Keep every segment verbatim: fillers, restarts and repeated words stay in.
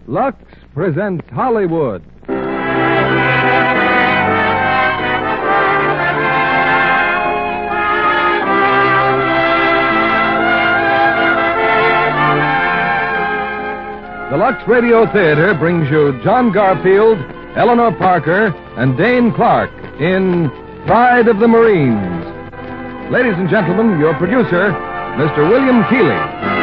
Lux presents Hollywood. The Lux Radio Theater brings you John Garfield, Eleanor Parker, and Dane Clark in Pride of the Marines. Ladies and gentlemen, your producer, Mister William Keighley.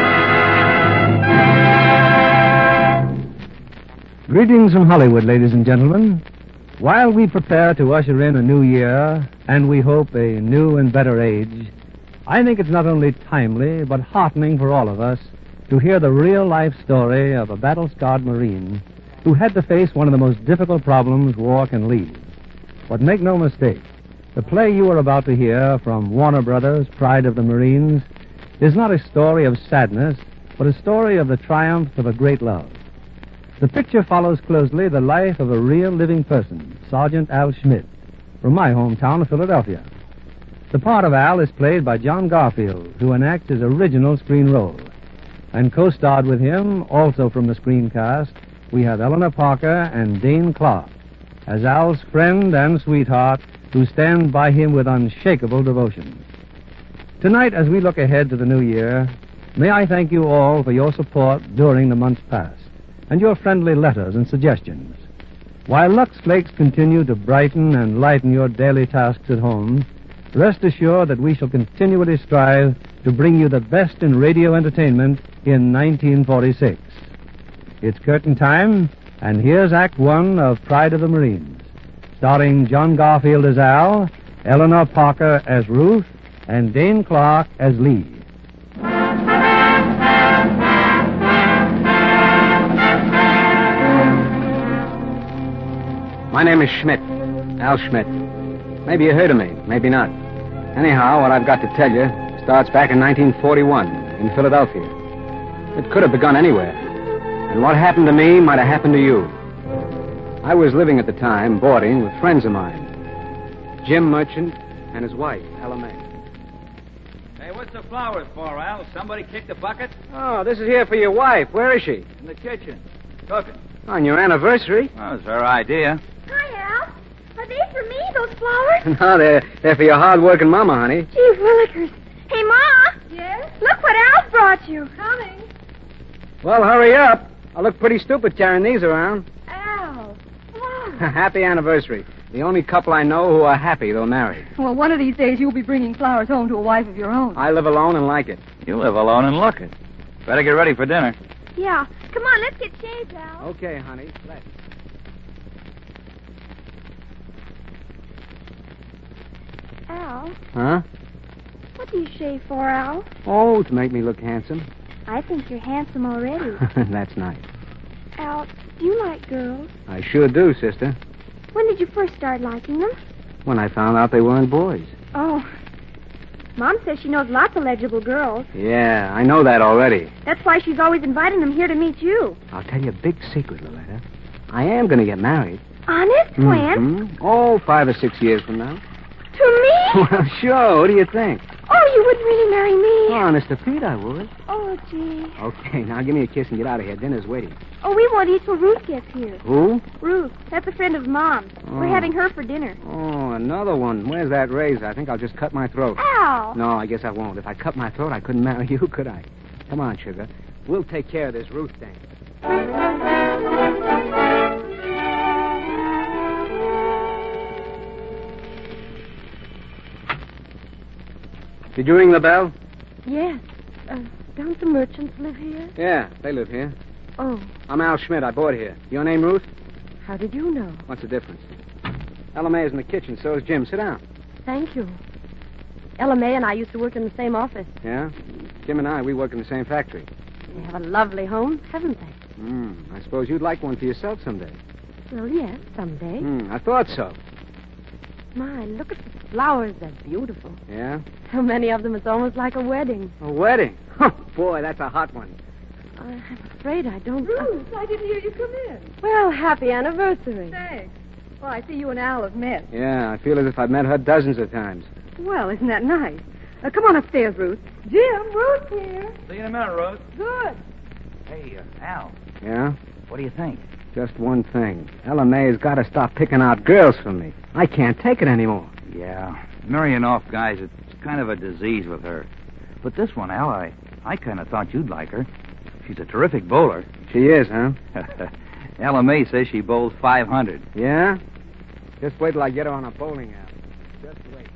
Greetings from Hollywood, ladies and gentlemen. While we prepare to usher in a new year, and we hope a new and better age, I think it's not only timely, but heartening for all of us to hear the real-life story of a battle-scarred Marine who had to face one of the most difficult problems war can leave. But make no mistake, the play you are about to hear from Warner Brothers' Pride of the Marines is not a story of sadness, but a story of the triumph of a great love. The picture follows closely the life of a real living person, Sergeant Al Schmidt, from my hometown of Philadelphia. The part of Al is played by John Garfield, who enacts his original screen role. And co-starred with him, also from the screencast, we have Eleanor Parker and Dane Clark as Al's friend and sweetheart who stand by him with unshakable devotion. Tonight, as we look ahead to the new year, may I thank you all for your support during the months past and your friendly letters and suggestions. While Lux Flakes continue to brighten and lighten your daily tasks at home, rest assured that we shall continually strive to bring you the best in radio entertainment in nineteen forty-six. It's curtain time, and here's Act One of Pride of the Marines, starring John Garfield as Al, Eleanor Parker as Ruth, and Dane Clark as Lee. My name is Schmidt, Al Schmidt. Maybe you heard of me, maybe not. Anyhow, what I've got to tell you starts back in nineteen forty-one in Philadelphia. It could have begun anywhere. And what happened to me might have happened to you. I was living at the time, boarding with friends of mine. Jim Merchant and his wife, Ella May. Hey, what's the flowers for, Al? Somebody kicked the bucket? Oh, this is here for your wife. Where is she? In the kitchen. Cooking. On your anniversary? Well, it's her idea. Hi, Al. Are they for me, those flowers? No, they're, they're for your hard-working mama, honey. Gee willikers. Hey, Ma. Yes? Look what Al brought you. Coming. Well, hurry up. I look pretty stupid carrying these around. Al. Wow. Happy anniversary. The only couple I know who are happy they'll marry. Well, one of these days you'll be bringing flowers home to a wife of your own. I live alone and like it. You live alone and look it. Better get ready for dinner. Yeah. Come on, let's get shaved, Al. Okay, honey. Let's. Al, Huh? what do you shave for, Al? Oh, to make me look handsome. I think you're handsome already. That's nice. Al, do you like girls? I sure do, sister. When did you first start liking them? When I found out they weren't boys. Oh. Mom says she knows lots of legible girls. Yeah, I know that already. That's why she's always inviting them here to meet you. I'll tell you a big secret, Loretta. I am going to get married. Honest? When? Mm-hmm. Oh, five or six years from now. To me? Well, sure. What do you think? Oh, you wouldn't really marry me. Oh, Mister Pete, I would. Oh, gee. Okay, now give me a kiss and get out of here. Dinner's waiting. Oh, we won't eat till Ruth gets here. Who? Ruth. That's a friend of Mom's. Oh. We're having her for dinner. Oh, another one. Where's that razor? I think I'll just cut my throat. Al. No, I guess I won't. If I cut my throat, I couldn't marry you, could I? Come on, sugar. We'll take care of this Ruth thing. Did you ring the bell? Yes. Uh, don't the merchants live here? Yeah, they live here. Oh, I'm Al Schmidt. I board here. Your name, Ruth? how did you know? What's the difference? Ella May is in the kitchen. So is Jim. Sit down. Thank you. Ella May and I used to work in the same office. Yeah? Jim and I, we work in the same factory. They have a lovely home, haven't they? Hmm. I suppose you'd like one for yourself someday. Well, yes, someday. Hmm. I thought so. My, look at the flowers. They're beautiful. Yeah? So many of them, it's almost like a wedding. A wedding? Oh, boy, that's a hot one. I'm afraid I don't... Ruth, I didn't hear you come in. Well, happy anniversary. Thanks. Well, I see you and Al have met. Yeah, I feel as if I've met her dozens of times. Well, isn't that nice? Uh, come on upstairs, Ruth. Jim, Ruth's here. See you in a minute, Rose. Good. Hey, uh, Al. Yeah? What do you think? Just one thing. Ella May's got to stop picking out girls for me. I can't take it anymore. Yeah. Marrying off guys, it's kind of a disease with her. But this one, Al, I, I kind of thought you'd like her. She's a terrific bowler. She is, huh? Ella May says she bowls five hundred. Yeah? Just wait till I get her on a bowling alley. Just wait.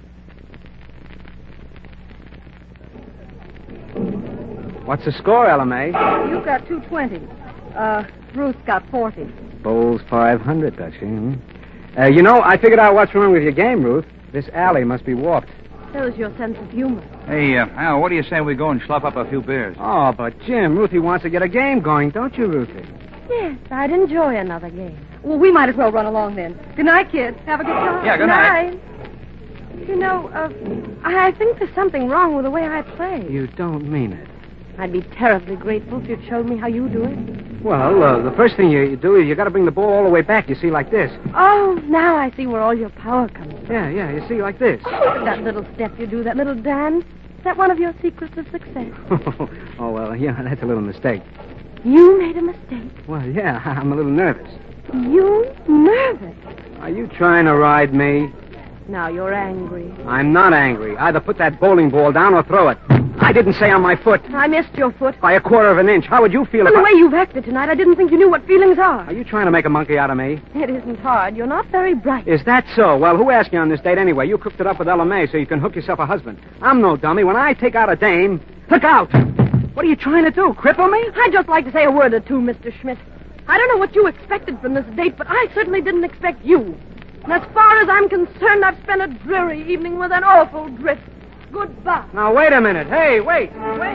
What's the score, Ella May? You've got two twenty. Uh, Ruth's got forty. Bowls five hundred, does she? Hmm? Uh, you know, I figured out what's wrong with your game, Ruth. This alley must be warped. Shows your sense of humor. Hey, uh, Al, what do you say we go and slough up a few beers? Oh, but Jim, Ruthie wants to get a game going, don't you, Ruthie? Yes, I'd enjoy another game. Well, we might as well run along then. Good night, kids. Have a good time. Yeah, good night. You know, uh, I think there's something wrong with the way I play. You don't mean it. I'd be terribly grateful if you'd showed me how you do it. Well, uh, the first thing you, you do is you got to bring the ball all the way back, you see, like this. Oh, now I see where all your power comes from. Yeah, yeah, you see, like this. Oh, that little step you do, that little dance. Is that one of your secrets of success? Oh, well, yeah, that's a little mistake. You made a mistake. Well, yeah, I'm a little nervous. You nervous? Are you trying to ride me? Now you're angry. I'm not angry. Either put that bowling ball down or throw it. I didn't say on my foot. I missed your foot. By a quarter of an inch. How would you feel From if the I... way you've acted tonight, I didn't think you knew what feelings are. Are you trying to make a monkey out of me? It isn't hard. You're not very bright. Is that so? Well, who asked you on this date anyway? You cooked it up with Ella May so you can hook yourself a husband. I'm no dummy. When I take out a dame, look out! What are you trying to do? Cripple me? I'd just like to say a word or two, Mister Schmidt. I don't know what you expected from this date, but I certainly didn't expect you. And as far as I'm concerned, I've spent a dreary evening with an awful drift. Goodbye. Now, wait a minute. Hey, wait. Wait.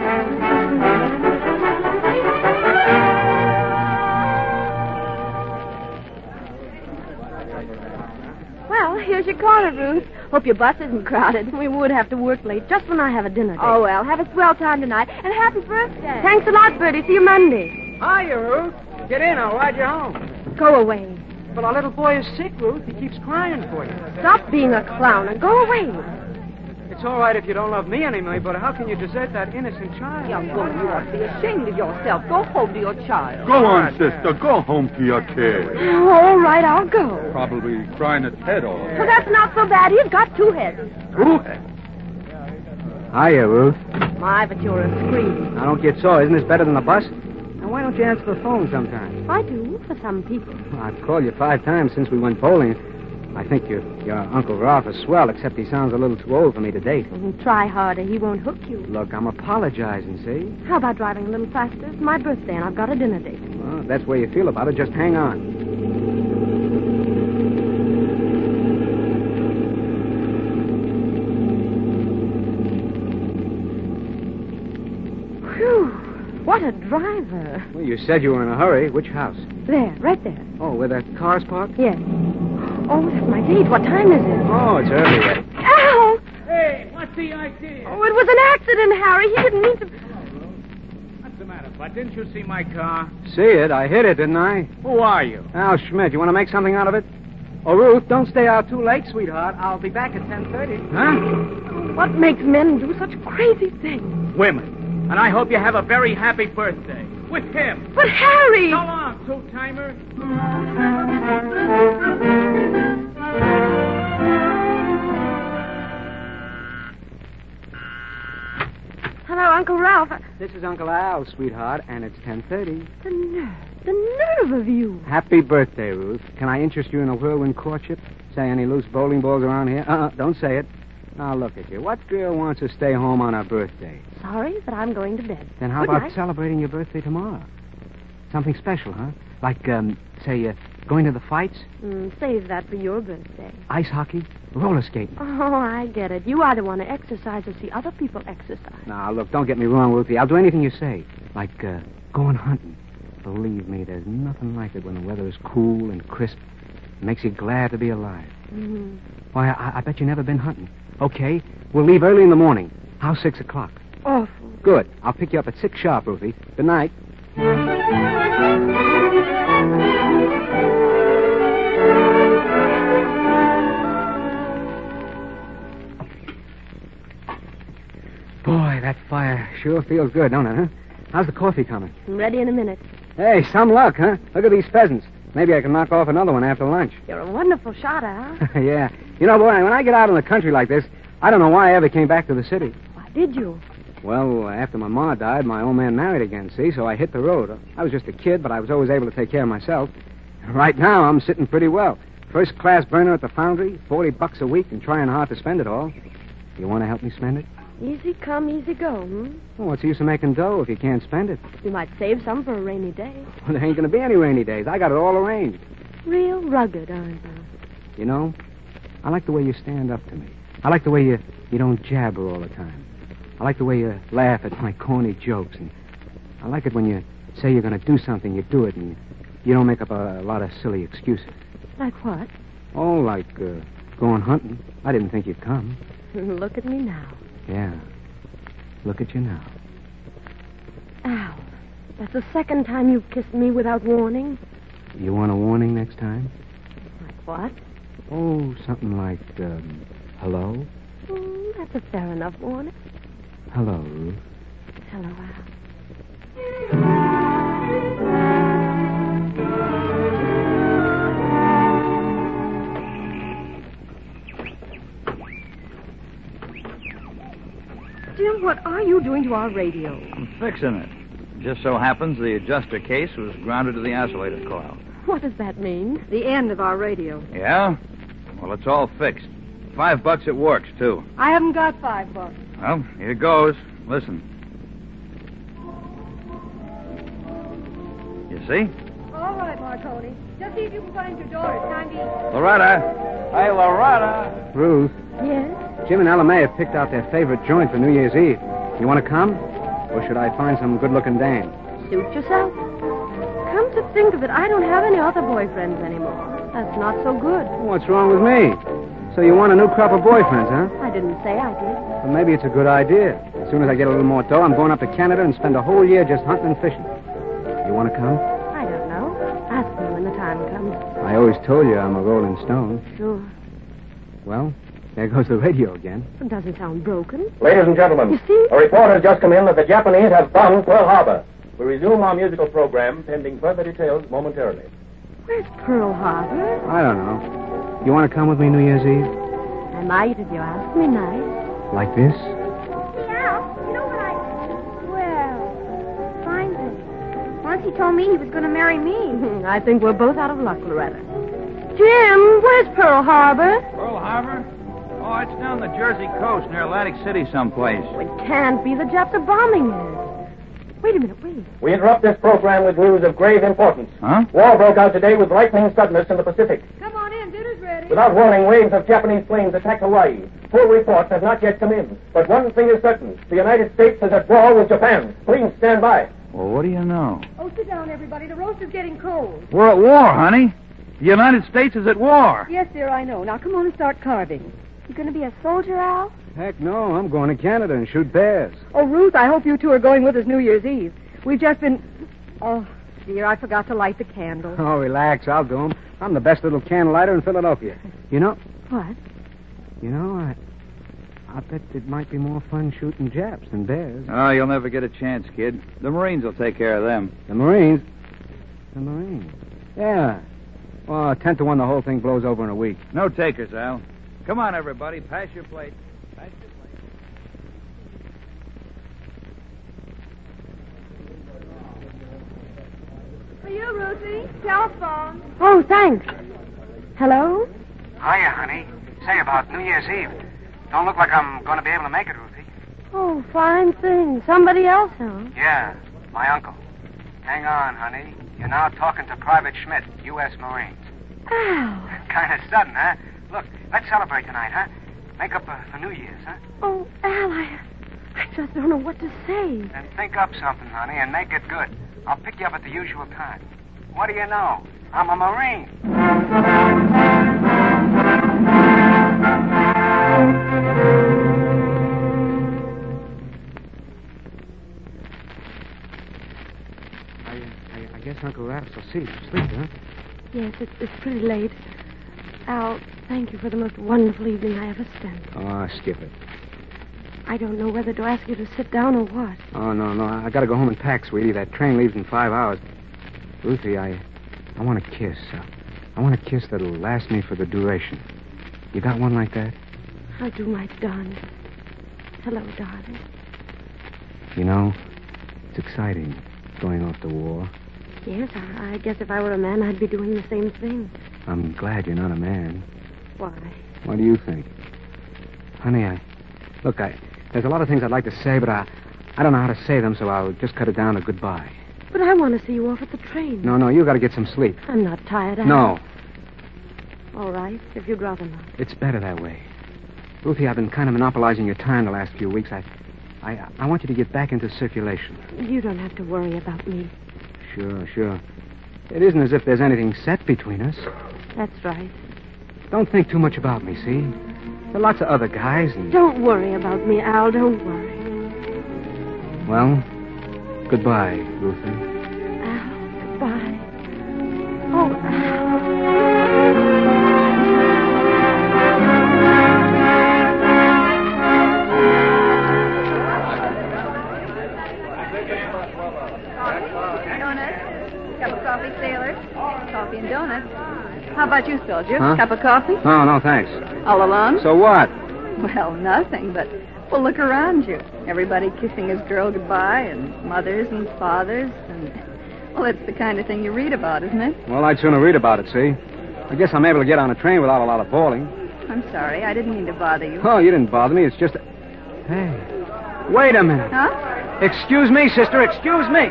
Well, here's your car, Ruth. Hope your bus isn't crowded. We would have to work late just when I have a dinner date. Oh, well, have a swell time tonight. And happy birthday. Thanks a lot, Bertie. See you Monday. Hiya, Ruth. Get in. I'll ride you home. Go away. But our little boy is sick, Ruth. He keeps crying for you. Stop being a clown and go away. It's all right if you don't love me anymore, but how can you desert that innocent child? Young woman, you ought to be ashamed of yourself. Go home to your child. Go on, sister. Go home to your kid. Oh, all right, I'll go. Probably crying its head off. Well, that's not so bad. He's got two heads. Ruth? Hiya, Ruth. My, but you're a scream. Now, don't get sore. Isn't this better than a bus? Now, why don't you answer the phone sometimes? I do, for some people. Well, I've called you five times since we went bowling. I think your, your Uncle Ralph is swell, except he sounds a little too old for me to date. Well, try harder. He won't hook you. Look, I'm apologizing, see? How about driving a little faster? It's my birthday, and I've got a dinner date. Well, if that's the way you feel about it, just hang on. Whew. What a driver. Well, you said you were in a hurry. Which house? There, right there. Oh, where that car's parked? Yes. Oh, that's my date. What time is it? Oh, it's early yet. Al! Hey, what's the idea? Oh, it was an accident, Harry. He didn't mean to... What's the matter, Bud? Didn't you see my car? See it? I hit it, didn't I? Who are you? Al Schmidt, you want to make something out of it? Oh, Ruth, don't stay out too late, sweetheart. I'll be back at ten thirty. Huh? What makes men do such crazy things? Women. And I hope you have a very happy birthday. With him. But, Harry! So long, two-timer. Hello, Uncle Ralph. This is Uncle Al, sweetheart, and it's ten thirty. The nerve. The nerve of you. Happy birthday, Ruth. Can I interest you in a whirlwind courtship? Say any loose bowling balls around here? Uh-uh, don't say it. Now, look at you. What girl wants to stay home on her birthday? Sorry, but I'm going to bed. Then how Good about night. celebrating your birthday tomorrow? Something special, huh? Like, um, say, uh, going to the fights? Mm, save that for your birthday. Ice hockey? Roller skating? Oh, I get it. You either want to exercise or see other people exercise. Now, look, don't get me wrong, Ruthie. I'll do anything you say. Like, uh, going hunting. Believe me, there's nothing like it when the weather is cool and crisp. It makes you glad to be alive. Mm-hmm. Why, I, I bet you've never been hunting. Okay, we'll leave early in the morning. How's six o'clock? Awful. Good. I'll pick you up at six sharp, Ruthie. Good night. Boy, that fire sure feels good, don't it, huh? How's the coffee coming? I'm ready in a minute. Hey, some luck, huh? Look at these pheasants. Maybe I can knock off another one after lunch. You're a wonderful shot, Al. Yeah. You know, boy, when I get out in the country like this, I don't know why I ever came back to the city. Why did you? Well, after my ma died, my old man married again, see? So I hit the road. I was just a kid, but I was always able to take care of myself. Right now, I'm sitting pretty well. First class burner at the foundry, forty bucks a week, and trying hard to spend it all. You want to help me spend it? Easy come, easy go, hmm? Well, what's the use of making dough if you can't spend it? You might save some for a rainy day. Well, there ain't going to be any rainy days. I got it all arranged. Real rugged, aren't you? You know, I like the way you stand up to me. I like the way you, you don't jabber all the time. I like the way you laugh at my corny jokes. And I like it when you say you're going to do something, you do it, and you don't make up a, a lot of silly excuses. Like what? Oh, like uh, going hunting. I didn't think you'd come. Look at me now. Yeah. Look at you now. Al, that's the second time you've kissed me without warning. You want a warning next time? Like what? Oh, something like, um, hello? Mm, that's a fair enough warning. Hello, Ruth. Hello, Al. Jim, what are you doing to our radio? I'm fixing it. Just so happens the adjuster case was grounded to the isolator coil. What does that mean? The end of our radio. Yeah? Well, it's all fixed. Five bucks it works, too. I haven't got five bucks. Well, here goes. Listen. You see? All right, Marconi. Just see if you can find your door. It's time to eat. Loretta. Hey, Loretta. Ruth, Yes? Jim and Ella May have picked out their favorite joint for New Year's Eve. You want to come? Or should I find some good-looking dame? Suit yourself. Come to think of it, I don't have any other boyfriends anymore. That's not so good. What's wrong with me? So you want a new crop of boyfriends, huh? I didn't say I did. Well, maybe it's a good idea. As soon as I get a little more dough, I'm going up to Canada and spend a whole year just hunting and fishing. You want to come? I don't know. Ask me when the time comes. I always told you I'm a rolling stone. Sure. Well, there goes the radio again. It doesn't sound broken. Ladies and gentlemen, You see? a report has just come in that the Japanese have bombed Pearl Harbor. We resume our musical program, pending further details momentarily. Where's Pearl Harbor? I don't know. You want to come with me New Year's Eve? I might if you ask me nice. Like this? Yeah, you know what I... Well, fine thing. Once he told me he was going to marry me. I think we're both out of luck, Loretta. Jim, where's Pearl Harbor? Pearl Harbor? Oh, it's down the Jersey coast near Atlantic City someplace. It can't be. The Japs are bombing it. Wait a minute, wait. We interrupt this program with news of grave importance. Huh? War broke out today with lightning suddenness in the Pacific. Come on in. Dinner's ready. Without warning, waves of Japanese planes attacked Hawaii. Full reports have not yet come in. But one thing is certain. The United States is at war with Japan. Please stand by. Well, what do you know? Oh, sit down, everybody. The roast is getting cold. We're at war, honey. The United States is at war. Yes, dear, I know. Now, come on and start carving. You going to be a soldier, Al? Heck no, I'm going to Canada and shoot bears. Oh, Ruth, I hope you two are going with us New Year's Eve. We've just been... Oh, dear, I forgot to light the candles. Oh, relax, I'll do 'em. I'm the best little candle lighter in Philadelphia. You know, What? you know, I, I bet it might be more fun shooting Japs than bears. Oh, you'll never get a chance, kid. The Marines will take care of them. The Marines? The Marines? Yeah. Well, ten to one, the whole thing blows over in a week. No takers, Al. Come on, everybody. Pass your plate. Pass your plate. For you, Ruthie. Telephone. Oh, thanks. Hello? Hiya, honey. Say, about New Year's Eve. Don't look like I'm going to be able to make it, Ruthie. Oh, fine thing. Somebody else, huh? Yeah, my uncle. Hang on, honey. You're now talking to Private Schmidt, U S Marines. Al. Kind of sudden, huh? Look, let's celebrate tonight, huh? Make up uh, for New Year's, huh? Oh, Al, I, I just don't know what to say. Then think up something, honey, and make it good. I'll pick you up at the usual time. What do you know? I'm a Marine. I, I, I guess Uncle Raps will see you sleep, huh? Yes, it's, it's pretty late. Al, thank you for the most wonderful evening I ever spent. Oh, skip it. I don't know whether to ask you to sit down or what. Oh, no, no. I got to go home and pack, sweetie. That train leaves in five hours. Ruthie, I, I want a kiss. Uh, I want a kiss that'll last me for the duration. You got one like that? I do, my darling. Hello, darling. You know, it's exciting, going off to war. Yes, I, I guess if I were a man, I'd be doing the same thing. I'm glad you're not a man. Why? What do you think? Honey, I... Look, I... There's a lot of things I'd like to say, but I... I don't know how to say them, so I'll just cut it down to goodbye. But I want to see you off at the train. No, no, you got to get some sleep. I'm not tired, Al. No. All right, if you'd rather not. It's better that way. Ruthie, I've been kind of monopolizing your time the last few weeks. I... I, I want you to get back into circulation. You don't have to worry about me. Sure, sure. It isn't as if there's anything set between us. That's right. Don't think too much about me, see? There are lots of other guys and... Don't worry about me, Al. Don't worry. Well, goodbye, Ruthie. Al, goodbye. Oh, Al. Donuts? Cup of coffee, sailor? Coffee and donuts. How about you, soldier? Huh? Cup of coffee? No, no, thanks. All alone? So what? Well, nothing, but, well, look around you. Everybody kissing his girl goodbye, and mothers and fathers, and, well, it's the kind of thing you read about, isn't it? Well, I'd sooner read about it, see? I guess I'm able to get on a train without a lot of bawling. I'm sorry, I didn't mean to bother you. Oh, you didn't bother me. It's just... A... Hey, wait a minute. Huh? Excuse me, sister, excuse me.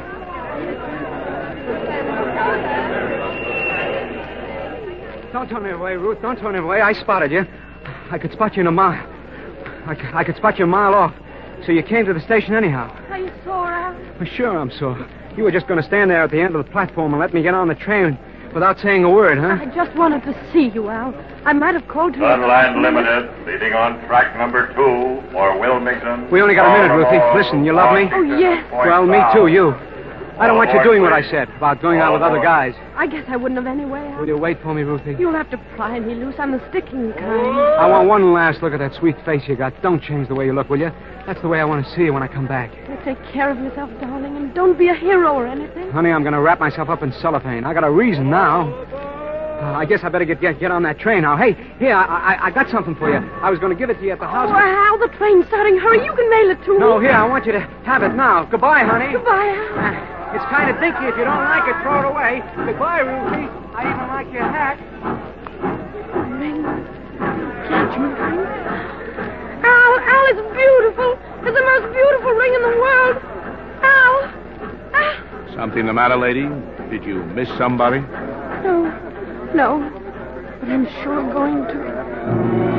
Don't turn me away, Ruth. Don't turn me away. I spotted you. I could spot you in a mile. I could, I could spot you a mile off. So you came to the station anyhow. Are you sore, Al? Well, sure, I'm sore. You were just going to stand there at the end of the platform and let me get on the train without saying a word, huh? I just wanted to see you, Al. I might have called to you. Sunland Limited, leading on track number two for Wilmington. We only got a minute, Ruthie. Listen, you love me? Oh, yes. Well, me too, you. I don't want you doing what I said about going out with other guys. I guess I wouldn't have anyway, Al. Will you wait for me, Ruthie? You'll have to pry me loose. I'm the sticking kind. I want one last look at that sweet face you got. Don't change the way you look, will you? That's the way I want to see you when I come back. Well, take care of yourself, darling, and don't be a hero or anything. Honey, I'm going to wrap myself up in cellophane. I got a reason now. Uh, I guess I better get, get get on that train now. Hey, here, I, I I got something for you. I was going to give it to you at the house. Oh, Al, the train's starting. Hurry, you can mail it to me. No, here, I want you to have it now. Goodbye, honey. Goodbye, Al. It's kind of dinky. If you don't like it, throw it away. Goodbye, Ruthie. I even like your hat. Ring. Can't you ring? Al, Al, it's beautiful. It's the most beautiful ring in the world. Al. Al. Something the matter, lady? Did you miss somebody? No. No. But I'm sure going to.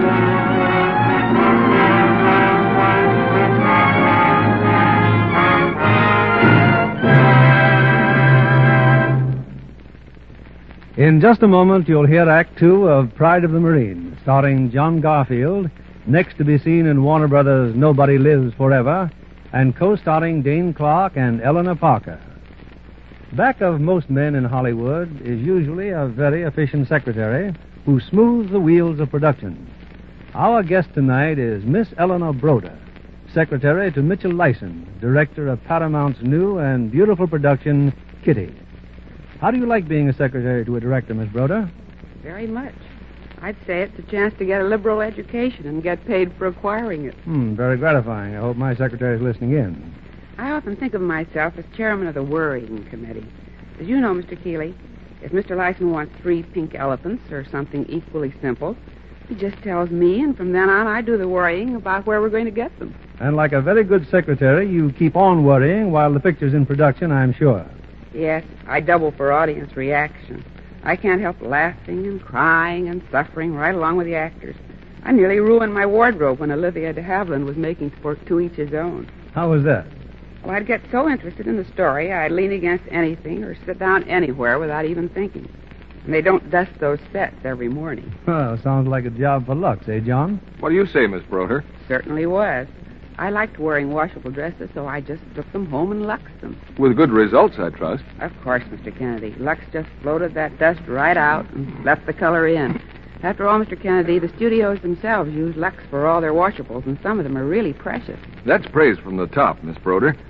In just a moment, you'll hear Act Two of Pride of the Marine, starring John Garfield, next to be seen in Warner Brothers' Nobody Lives Forever, and co-starring Dane Clark and Eleanor Parker. Back of most men in Hollywood is usually a very efficient secretary who smooths the wheels of production. Our guest tonight is Miss Eleanor Broder, secretary to Mitchell Lyson, director of Paramount's new and beautiful production, Kitty. How do you like being a secretary to a director, Miss Broder? Very much. I'd say it's a chance to get a liberal education and get paid for acquiring it. Hmm, very gratifying. I hope my secretary is listening in. I often think of myself as chairman of the worrying committee. As you know, Mister Keeley, if Mister Lyson wants three pink elephants or something equally simple, he just tells me, and from then on I do the worrying about where we're going to get them. And like a very good secretary, you keep on worrying while the picture's in production, I'm sure. Yes, I double for audience reaction. I can't help laughing and crying and suffering right along with the actors. I nearly ruined my wardrobe when Olivia de Havilland was making for To Each His Own. How was that? Well, I'd get so interested in the story, I'd lean against anything or sit down anywhere without even thinking. And they don't dust those sets every morning. Well, sounds like a job for Lux, eh, John? What do you say, Miss Broder? Certainly was. I liked wearing washable dresses, so I just took them home and luxed them. With good results, I trust. Of course, Mister Kennedy. Lux just floated that dust right out and left the color in. After all, Mister Kennedy, the studios themselves use Lux for all their washables, and some of them are really precious. That's praise from the top, Miss Broder.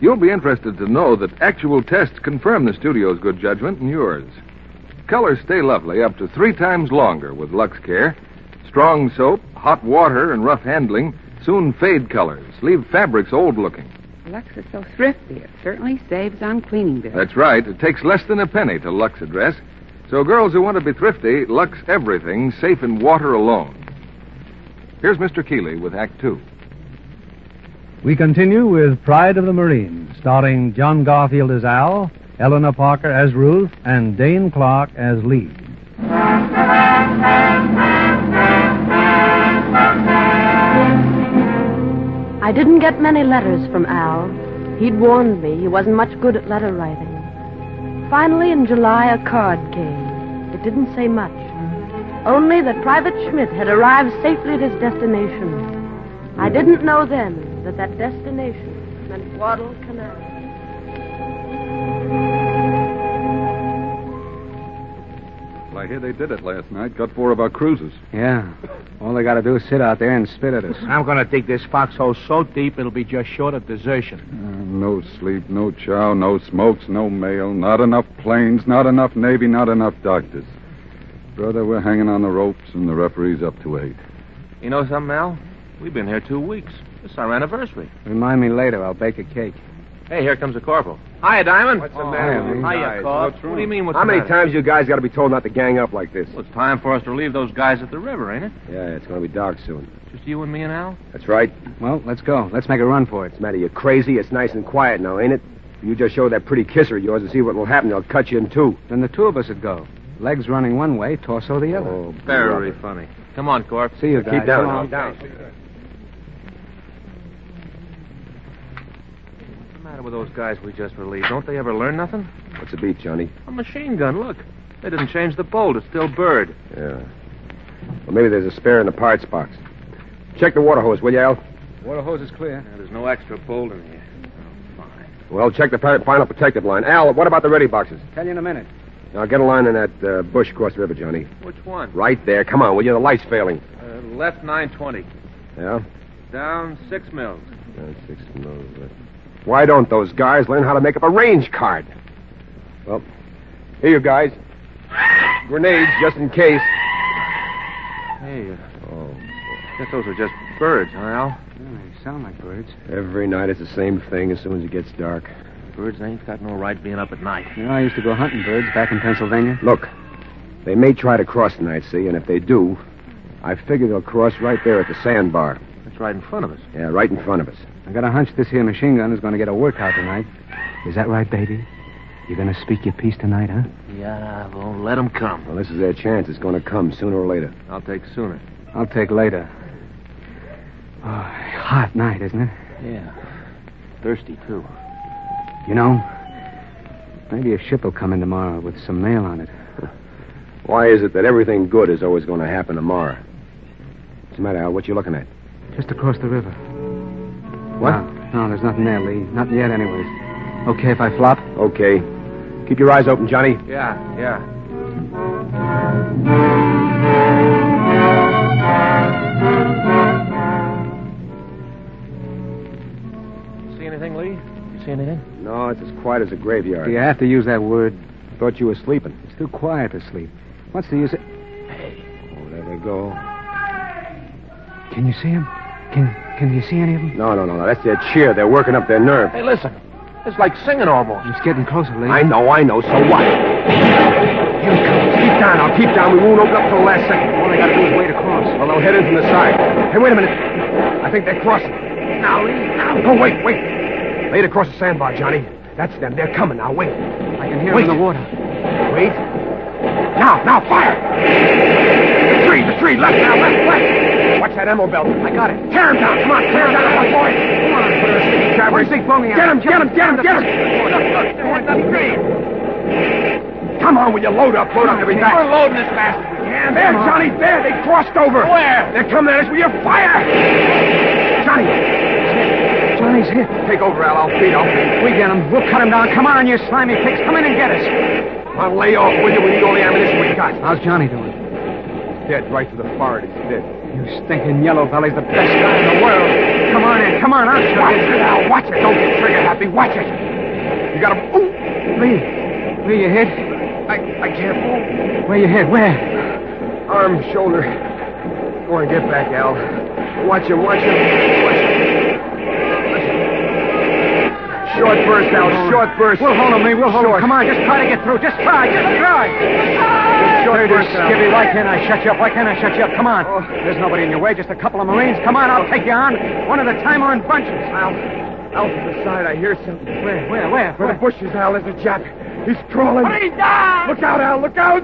You'll be interested to know that actual tests confirm the studio's good judgment and yours. Colors stay lovely up to three times longer with Lux Care. Strong soap, hot water, and rough handling soon fade colors, leave fabrics old-looking. Lux is so thrifty. It certainly saves on cleaning bills. That's right. It takes less than a penny to Lux a dress. So girls who want to be thrifty, Lux everything safe in water alone. Here's Mister Keeley with Act Two. We continue with Pride of the Marines, starring John Garfield as Al, Eleanor Parker as Ruth, and Dane Clark as Lee. I didn't get many letters from Al. He'd warned me he wasn't much good at letter writing. Finally, in July, a card came. It didn't say much. Only that Private Schmidt had arrived safely at his destination. I didn't know then that that destination meant Guadalcanal. Well, I hear they did it last night. Got four of our cruisers. Yeah. All they got to do is sit out there and spit at us. I'm going to dig this foxhole so deep it'll be just short of desertion. Uh, no sleep, no chow, no smokes, no mail, not enough planes, not enough Navy, not enough doctors. Brother, we're hanging on the ropes, and the referee's up to eight. You know something, Al? We've been here two weeks. This is our anniversary. Remind me later. I'll bake a cake. Hey, here comes the corporal. Hiya, Diamond. What's the matter? Oh, Hiya, Corp. What do you mean, what's How the many matter? times you guys got to be told not to gang up like this? Well, it's time for us to leave those guys at the river, ain't it? Yeah, it's going to be dark soon. Just you and me and Al? That's right. Well, let's go. Let's make a run for it. What's the matter? You crazy? It's nice and quiet now, ain't it? You just show that pretty kisser of yours and see what will happen. They'll cut you in two. Then the two of us would go. Legs running one way, torso the other. Oh, Very funny. Come on, Corp. See you guys. Keep down. Come on. Keep down. What's the matter with those guys we just relieved? Don't they ever learn nothing? What's the beat, Johnny? A machine gun, look. They didn't change the bolt. It's still Bird. Yeah. Well, maybe there's a spare in the parts box. Check the water hose, will you, Al? Water hose is clear. Yeah, there's no extra bolt in here. Oh, fine. Well, check the pa- final protective line. Al, what about the ready boxes? Tell you in a minute. Now, get a line in that uh, bush across the river, Johnny. Which one? Right there. Come on, will you? The light's failing. Uh, left nine twenty. Yeah? Down six mils. Uh, six mils. uh, Why don't those guys learn how to make up a range card? Well, here you guys. Grenades, just in case. Hey, uh, Oh, I guess those are just birds, huh, Al? Yeah, they sound like birds. every night it's the same thing as soon as it gets dark. Birds ain't got no right being up at night. You know, I used to go hunting birds back in Pennsylvania. Look, they may try to cross tonight, see, and if they do, I figure they'll cross right there at the sandbar. That's right in front of us. Yeah, right in front of us. I got a hunch this here machine gun is going to get a workout tonight. Is that right, baby? You're going to speak your piece tonight, huh? Yeah, well, let them come. Well, this is their chance. It's going to come sooner or later. I'll take sooner. I'll take later. Oh, hot night, isn't it? Yeah. Thirsty, too. You know, maybe a ship will come in tomorrow with some mail on it. Why is it that everything good is always going to happen tomorrow? What's the matter, Al? What you looking at? Just across the river. What? No, no, there's nothing there, Lee. Nothing yet, anyways. Okay if I flop? Okay. Keep your eyes open, Johnny. Yeah, yeah. See anything, Lee? You see anything? No, it's as quiet as a graveyard. Do you have to use that word? Thought you were sleeping. It's too quiet to sleep. What's the use of... Oh, there they go. Can you see him? Can Can you see any of them? No, no, no, no. That's their cheer. They're working up their nerve. Hey, listen. It's like singing almost. It's getting closer, Lee. I know, I know. So what? Here it comes. Keep down. I'll keep down. We won't open up till the last second. All they got to do is wait across. Well, they'll head in from the side. Hey, wait a minute. I think they're crossing. Now, now. Oh, wait, wait. Laid across the sandbar, Johnny. That's them. They're coming. Now, wait. I can hear wait. them in the water. Wait. Now, now, fire. The tree, the tree. Left, now, left, left. Watch that ammo belt. I got it. Tear him down. Come on, tear him down, my boy. Come on. Put her in a sticky trap. Where's he foaming at? Get him, get him, get him, get him. Look, look. There's the tree. Come on, will you load up, load up every back. We're loading this bastard. Yeah, there, Johnny, there. They crossed over. Where? They're coming at us with your fire. Johnny. Johnny's hit. Take over, Al. I'll feed him. We get him. We'll cut him down. Come on, you slimy pigs. Come in and get us. I'll lay off, will you? We need all the ammunition we got. How's Johnny doing? Dead, right to the forehead. He's dead. You stinking yellow belly's the best guy in the world. Come on in. Come on, I'll show watch you. It, Al. Watch it. Don't get trigger happy. Watch it. You got him. Ooh. Lee. Lee, you hit? I, I can't move. Where you hit? Where? Arm, shoulder. Go on, get back, Al. Watch him, watch him. Watch him. Short burst, Al. Short burst. We'll hold him, Lee. We'll hold him. Come on, just try to get through. Just try. Just try. Short burst, Al. Skivvy, why can't I shut you up? Why can't I shut you up? Come on. Oh. There's nobody in your way. Just a couple of Marines. Come on, I'll take you on. One at a time or in bunches. Al. Out to the side, I hear something. Where? Where? Where? For the bushes, Al. There's a Jap. He's crawling. Please, down! Look out, Al. Look out!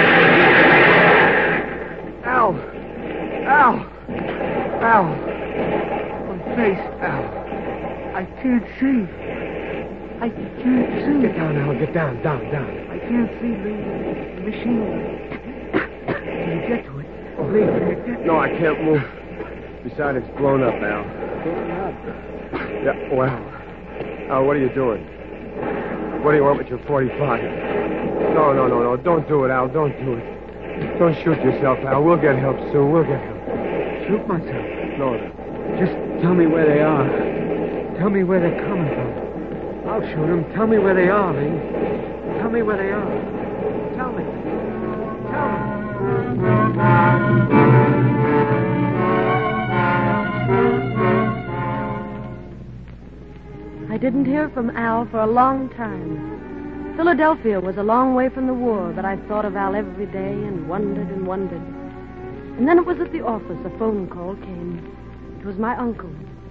Al. Al. Al. My face. Al. I can't see. I can't see. Get down, Al. Get down, down, down. I can't see the machine. Can you get to it? Please, can you get to it? No, I can't move. Besides, it's blown up, Al. Blown up? Yeah, well. Al, what are you doing? What do you want with your forty-five? No, no, no, no. Don't do it, Al. Don't do it. Don't shoot yourself, Al. We'll get help soon. We'll get help. Shoot myself? No. Just tell me where they are. Tell me where they're coming from. I'll shoot them. Tell me where they are, Lee. Tell me where they are. Tell me. Tell me. I didn't hear from Al for a long time. Philadelphia was a long way from the war, but I thought of Al every day and wondered and wondered. And then it was at the office a phone call came. It was my uncle.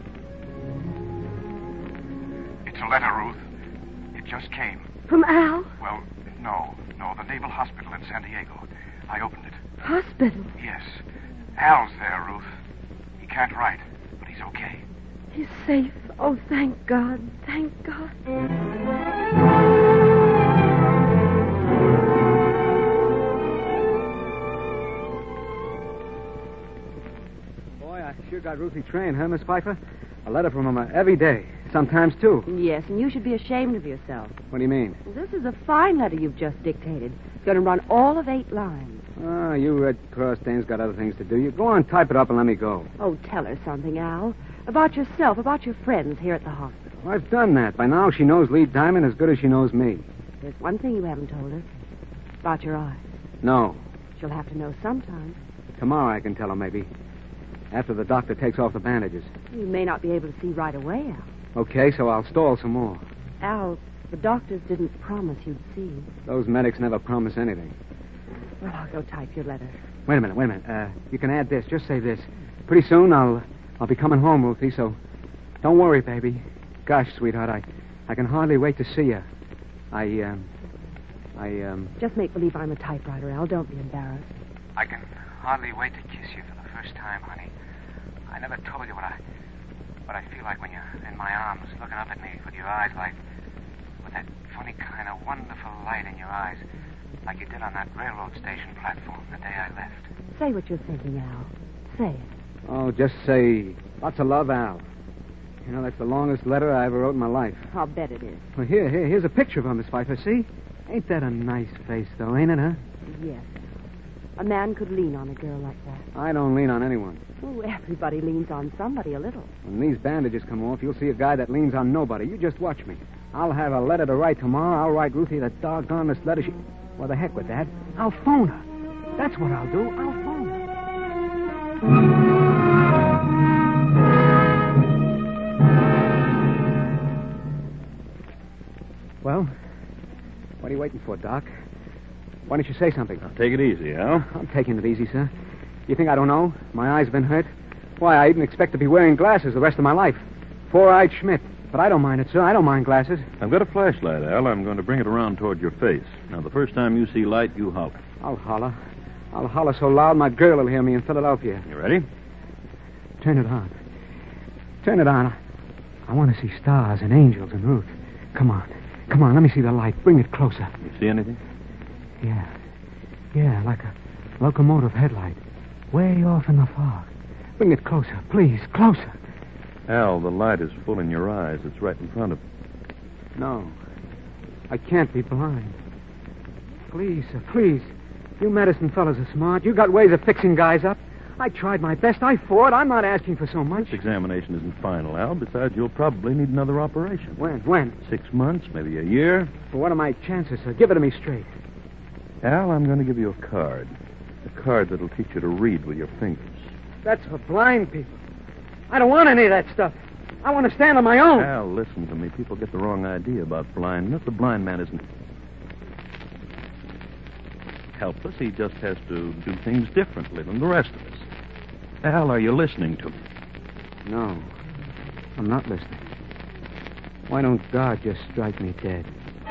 It's a letter, Ruth. It just came. From Al? Well, no, no, the Naval Hospital in San Diego. I opened it. Hospital? Yes. Al's there, Ruth. He can't write, but he's okay. He's safe. Oh, thank God. Thank God. Boy, I sure got Ruthie trained, huh, Miss Pfeiffer? A letter from him every day. Sometimes two. Yes, and you should be ashamed of yourself. What do you mean? This is a fine letter you've just dictated. It's going to run all of eight lines. Oh, you Red Cross dames got other things to do. You go on, type it up, and let me go. Oh, tell her something, Al. About yourself, about your friends here at the hospital. Well, I've done that. By now, she knows Lee Diamond as good as she knows me. There's one thing you haven't told her. About your eyes. No. She'll have to know sometime. Tomorrow I can tell her, maybe. After the doctor takes off the bandages. You may not be able to see right away, Al. Okay, so I'll stall some more. Al, the doctors didn't promise you'd see. Those medics never promise anything. Well, I'll go type your letter. Wait a minute, wait a minute. Uh, you can add this. Just say this. Pretty soon I'll I'll be coming home, Ruthie, so don't worry, baby. Gosh, sweetheart, I, I can hardly wait to see you. I, um, I, um... Just make believe I'm a typewriter, Al. Don't be embarrassed. I can hardly wait to kiss you for the first time, honey. I never told you what I... what I feel like when you're in my arms, looking up at me with your eyes like... with that funny kind of wonderful light in your eyes, like you did on that railroad station platform the day I left. Say what you're thinking, Al. Say it. Oh, just say, lots of love, Al. You know, that's the longest letter I ever wrote in my life. I'll bet it is. Well, here, here, here's a picture of her, Miss Pfeiffer, see? Ain't that a nice face, though, ain't it, huh? Yes. A man could lean on a girl like that. I don't lean on anyone. Oh, everybody leans on somebody a little. When these bandages come off, you'll see a guy that leans on nobody. You just watch me. I'll have a letter to write tomorrow. I'll write Ruthie the doggonest letter she... Well, the heck with that. I'll phone her. That's what I'll do. I'll phone her. Well, what are you waiting for, Doc? Why don't you say something? Now, take it easy, Al. I'm taking it easy, sir. You think I don't know? My eyes have been hurt. Why, I even expect to be wearing glasses the rest of my life. Four-eyed Schmidt. But I don't mind it, sir. I don't mind glasses. I've got a flashlight, Al. I'm going to bring it around toward your face. Now, the first time you see light, you holler. I'll holler. I'll holler so loud my girl will hear me in Philadelphia. You ready? Turn it on. Turn it on. I want to see stars and angels and Ruth. Come on. Come on, let me see the light. Bring it closer. You see anything? Yeah. Yeah, like a locomotive headlight. Way off in the fog. Bring it closer, please. Closer. Al, the light is full in your eyes. It's right in front of you. No. I can't be blind. Please, sir, please. You medicine fellas are smart. You got ways of fixing guys up. I tried my best. I fought. I'm not asking for so much. This examination isn't final, Al. Besides, you'll probably need another operation. When? When? Six months, maybe a year. Well, what are my chances, sir? Give it to me straight. Al, I'm going to give you a card. A card that'll teach you to read with your fingers. That's for blind people. I don't want any of that stuff. I want to stand on my own. Al, listen to me. People get the wrong idea about blindness. The blind man isn't helpless. He just has to do things differently than the rest of us. Al, are you listening to me? No, I'm not listening. Why don't God just strike me dead?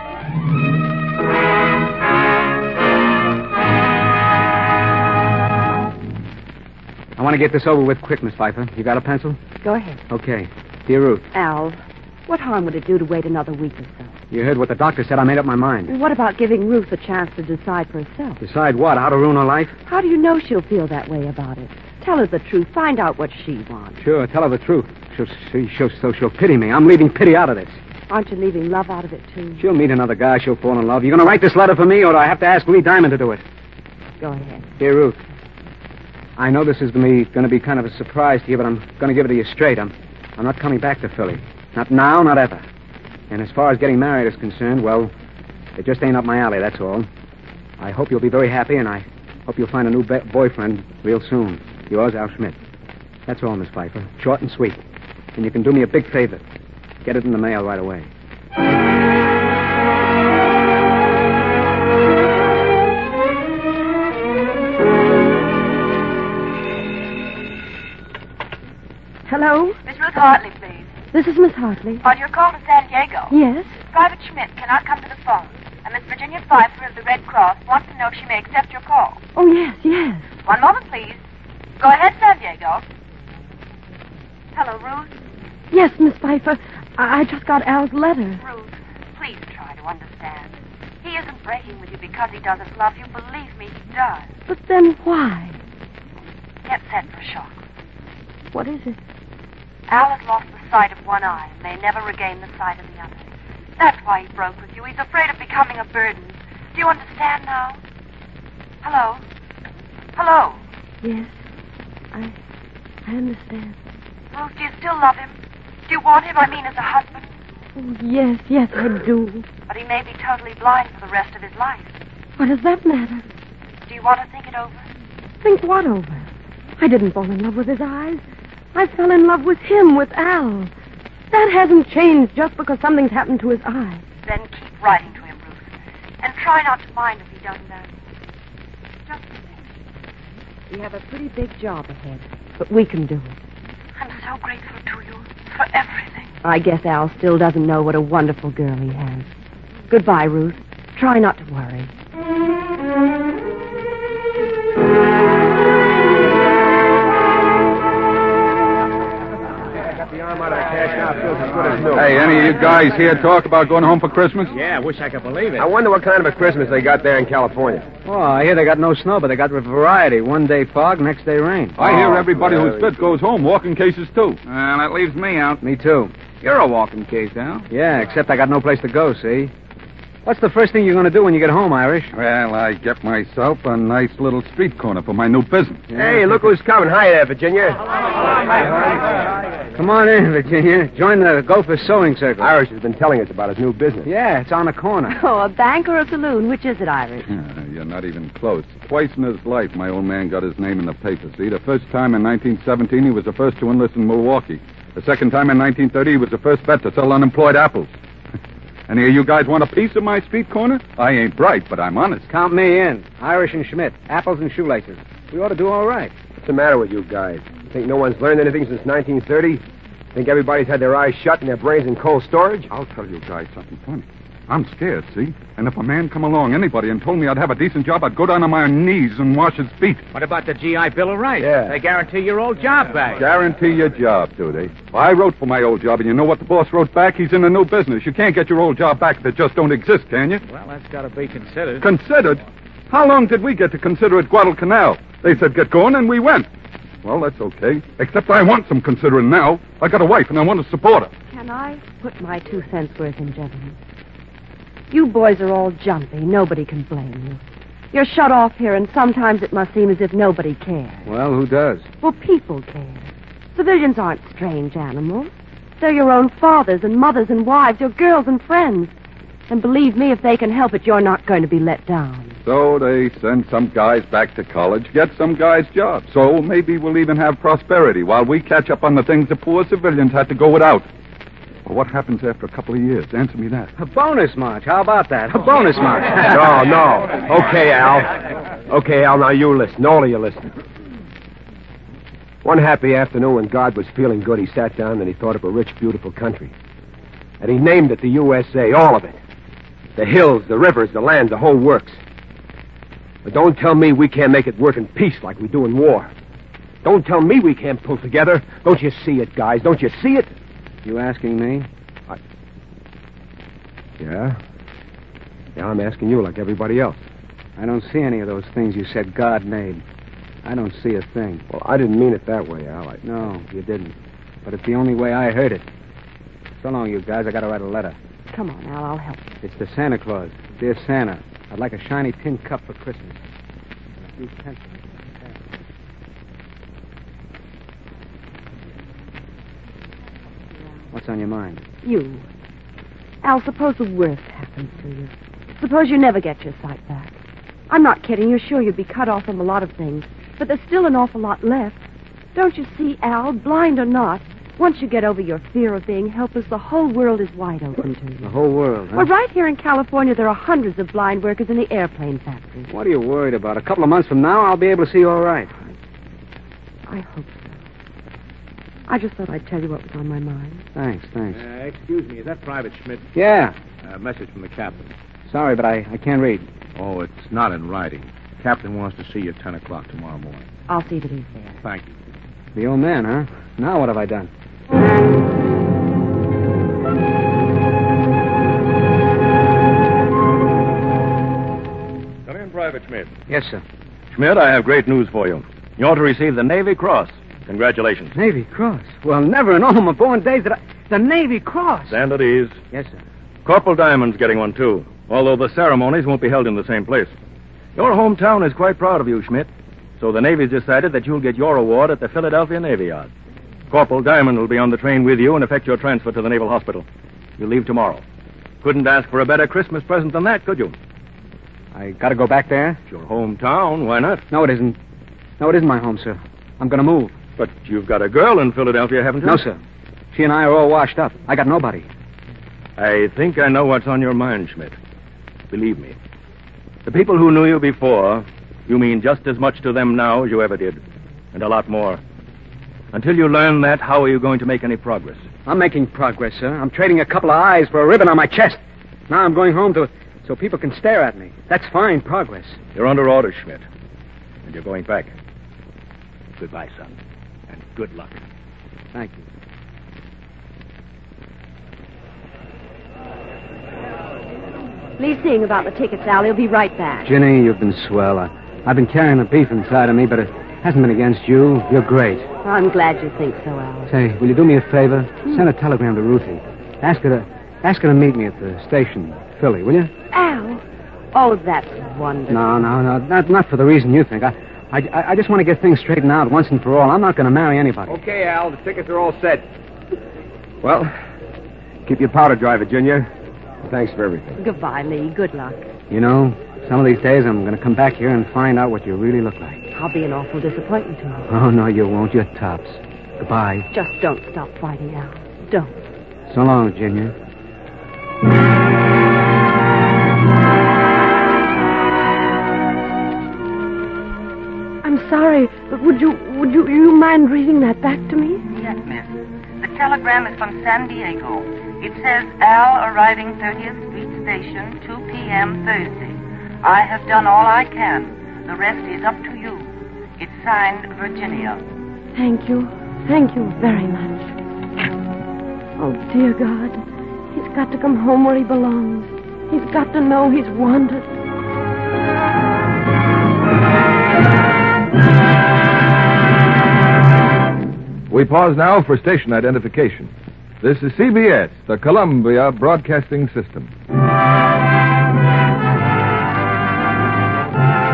I want to get this over with quick, Miss Pfeiffer. You got a pencil? Go ahead. Okay. Dear Ruth. Al, what harm would it do to wait another week or so? You heard what the doctor said. I made up my mind. What about giving Ruth a chance to decide for herself? Decide what? How to ruin her life? How do you know she'll feel that way about it? Tell her the truth. Find out what she wants. Sure, tell her the truth. She'll, she, she'll, so she'll pity me. I'm leaving pity out of this. Aren't you leaving love out of it, too? She'll meet another guy. She'll fall in love. You going to write this letter for me, or do I have to ask Lee Diamond to do it? Go ahead. Dear Ruth, I know this is going to be kind of a surprise to you, but I'm going to give it to you straight. I'm, I'm not coming back to Philly. Not now, not ever. And as far as getting married is concerned, well, it just ain't up my alley, that's all. I hope you'll be very happy, and I hope you'll find a new be- boyfriend real soon. Yours, Al Schmidt. That's all, Miss Pfeiffer. Short and sweet. And you can do me a big favor. Get it in the mail right away. Hello? Miss Ruth Hartley, please. This is Miss Hartley. On your call to San Diego. Yes? Private Schmidt cannot come to the phone, and Miss Virginia Pfeiffer of the Red Cross wants to know if she may accept your call. Oh, yes, yes. One moment, please. Go ahead, San Diego. Hello, Ruth. Yes, Miss Pfeiffer. I, I just got Al's letter. Ruth, please try to understand. He isn't breaking with you because he doesn't love you. Believe me, he does. But then why? Get set for shock. What is it? Al has lost the sight of one eye and may never regain the sight of the other. That's why he broke with you. He's afraid of becoming a burden. Do you understand now? Hello? Hello? Yes, I I understand. Ruth, do you still love him? Do you want him, I mean, as a husband? Oh, yes, yes, I do. But he may be totally blind for the rest of his life. What does that matter? Do you want to think it over? Think what over? I didn't fall in love with his eyes. I fell in love with him, with Al. That hasn't changed just because something's happened to his eye. Then keep writing to him, Ruth. And try not to mind if he doesn't answer. Just a minute. We have a pretty big job ahead, but we can do it. I'm so grateful to you for everything. I guess Al still doesn't know what a wonderful girl he has. Goodbye, Ruth. Try not to worry. Hey, any of you guys here talk about going home for Christmas? Yeah, I wish I could believe it. I wonder what kind of a Christmas they got there in California. Oh, I hear they got no snow, but they got variety. One day fog, next day rain. I hear Oh, everybody who's very fit goes home, walking cases too. Well, that leaves me out. Me too. You're a walking case, Al. Yeah, except I got no place to go, see? What's the first thing you're going to do when you get home, Irish? Well, I get myself a nice little street corner for my new business. Hey, look who's coming. Hi there, Virginia. Come on in, Virginia. Join the Gopher Sewing Circle. Irish has been telling us about his new business. Yeah, it's on the corner. Oh, a bank or a saloon? Which is it, Irish? Uh, you're not even close. Twice in his life, my old man got his name in the paper. See, the first time in nineteen seventeen, he was the first to enlist in Milwaukee. The second time in nineteen thirty, he was the first vet to sell unemployed apples. Any of you guys want a piece of my street corner? I ain't bright, but I'm honest. Count me in. Irish and Schmidt. Apples and shoelaces. We ought to do all right. What's the matter with you guys? You think no one's learned anything since nineteen thirty? Think everybody's had their eyes shut and their brains in cold storage? I'll tell you guys something funny. I'm scared, see? And if a man come along, anybody, and told me I'd have a decent job, I'd go down on my knees and wash his feet. What about the G I Bill of Rights? Yeah. They guarantee your old job back. Guarantee your job, do they? Well, I wrote for my old job, and you know what the boss wrote back? He's in a new business. You can't get your old job back if it just don't exist, can you? Well, that's got to be considered. Considered? How long did we get to consider at Guadalcanal? They said get going, and we went. Well, that's okay. Except I want some considering now. I got a wife, and I want to support her. Can I put my two cents worth in, gentlemen? You boys are all jumpy. Nobody can blame you. You're shut off here, and sometimes it must seem as if nobody cares. Well, who does? Well, people care. Civilians aren't strange animals. They're your own fathers and mothers and wives, your girls and friends. And believe me, if they can help it, you're not going to be let down. So they send some guys back to college, get some guys jobs. So maybe we'll even have prosperity while we catch up on the things the poor civilians had to go without. Well, what happens after a couple of years? Answer me that. A bonus march. How about that? A bonus march. No, no. Okay, Al. Okay, Al, now you listen. All of you listen. One happy afternoon when God was feeling good, he sat down and he thought of a rich, beautiful country. And he named it the U S A, all of it. The hills, the rivers, the land, the whole works. But don't tell me we can't make it work in peace like we do in war. Don't tell me we can't pull together. Don't you see it, guys? Don't you see it? You asking me? I... Yeah? Yeah, I'm asking you like everybody else. I don't see any of those things you said God made. I don't see a thing. Well, I didn't mean it that way, Al. I... No, you didn't. But it's the only way I heard it. So long, you guys. I got to write a letter. Come on, Al, I'll help you. It's to Santa Claus. Dear Santa, I'd like a shiny tin cup for Christmas. And a few pencils. What's on your mind? You. Al, suppose the worst happens to you. Suppose you never get your sight back. I'm not kidding. You're sure you'd be cut off from a lot of things. But there's still an awful lot left. Don't you see, Al, blind or not, once you get over your fear of being helpless, the whole world is wide open to you. The whole world, huh? Well, right here in California, there are hundreds of blind workers in the airplane factories. What are you worried about? A couple of months from now, I'll be able to see you all right. I hope so. I just thought I'd tell you what was on my mind. Thanks, thanks. Uh, excuse me, is that Private Schmidt? Yeah. A uh, message from the captain. Sorry, but I, I can't read. Oh, it's not in writing. Captain wants to see you at ten o'clock tomorrow morning. I'll see that he's there. Thank you. The old man, huh? Now what have I done? Come in, Private Schmidt. Yes, sir. Schmidt, I have great news for you. You ought to receive the Navy Cross. Congratulations. Navy Cross? Well, never in all my born days did I... The Navy Cross? Stand at ease. Yes, sir. Corporal Diamond's getting one, too, although the ceremonies won't be held in the same place. Your hometown is quite proud of you, Schmidt, so the Navy's decided that you'll get your award at the Philadelphia Navy Yard. Corporal Diamond will be on the train with you and effect your transfer to the Naval Hospital. You leave tomorrow. Couldn't ask for a better Christmas present than that, could you? I gotta go back there? It's your hometown. Why not? No, it isn't. No, it isn't my home, sir. I'm gonna move. But you've got a girl in Philadelphia, haven't you? No, sir. She and I are all washed up. I got nobody. I think I know what's on your mind, Schmidt. Believe me. The people who knew you before, you mean just as much to them now as you ever did. And a lot more. Until you learn that, how are you going to make any progress? I'm making progress, sir. I'm trading a couple of eyes for a ribbon on my chest. Now I'm going home to so people can stare at me. That's fine progress. You're under orders, Schmidt. And you're going back. Goodbye, son. And good luck. Thank you. Leave seeing about the tickets, Al. He'll be right back. Ginny, you've been swell. I, I've been carrying the beef inside of me, but it hasn't been against you. You're great. I'm glad you think so, Al. Say, will you do me a favor? Hmm. Send a telegram to Ruthie. Ask her to ask her to meet me at the station, Philly, will you? Al? Oh, that's wonderful. No, no, no. Not, not for the reason you think. I, I, I just want to get things straightened out once and for all. I'm not going to marry anybody. Okay, Al. The tickets are all set. Well, keep your powder dry, Virginia. Thanks for everything. Goodbye, Lee. Good luck. You know, some of these days I'm going to come back here and find out what you really look like. I'll be an awful disappointment to you. Oh, no, you won't. You're tops. Goodbye. Just don't stop fighting, Al. Don't. So long, Virginia. I'm sorry, but would you would you, you mind reading that back to me? Yes, miss. The telegram is from San Diego. It says, Al arriving thirtieth Street Station, two p.m. Thursday. I have done all I can. The rest is up to you. It's signed Virginia. Thank you. Thank you very much. Oh, dear God. He's got to come home where he belongs. He's got to know he's wanted. We pause now for station identification. This is C B S, the Columbia Broadcasting System.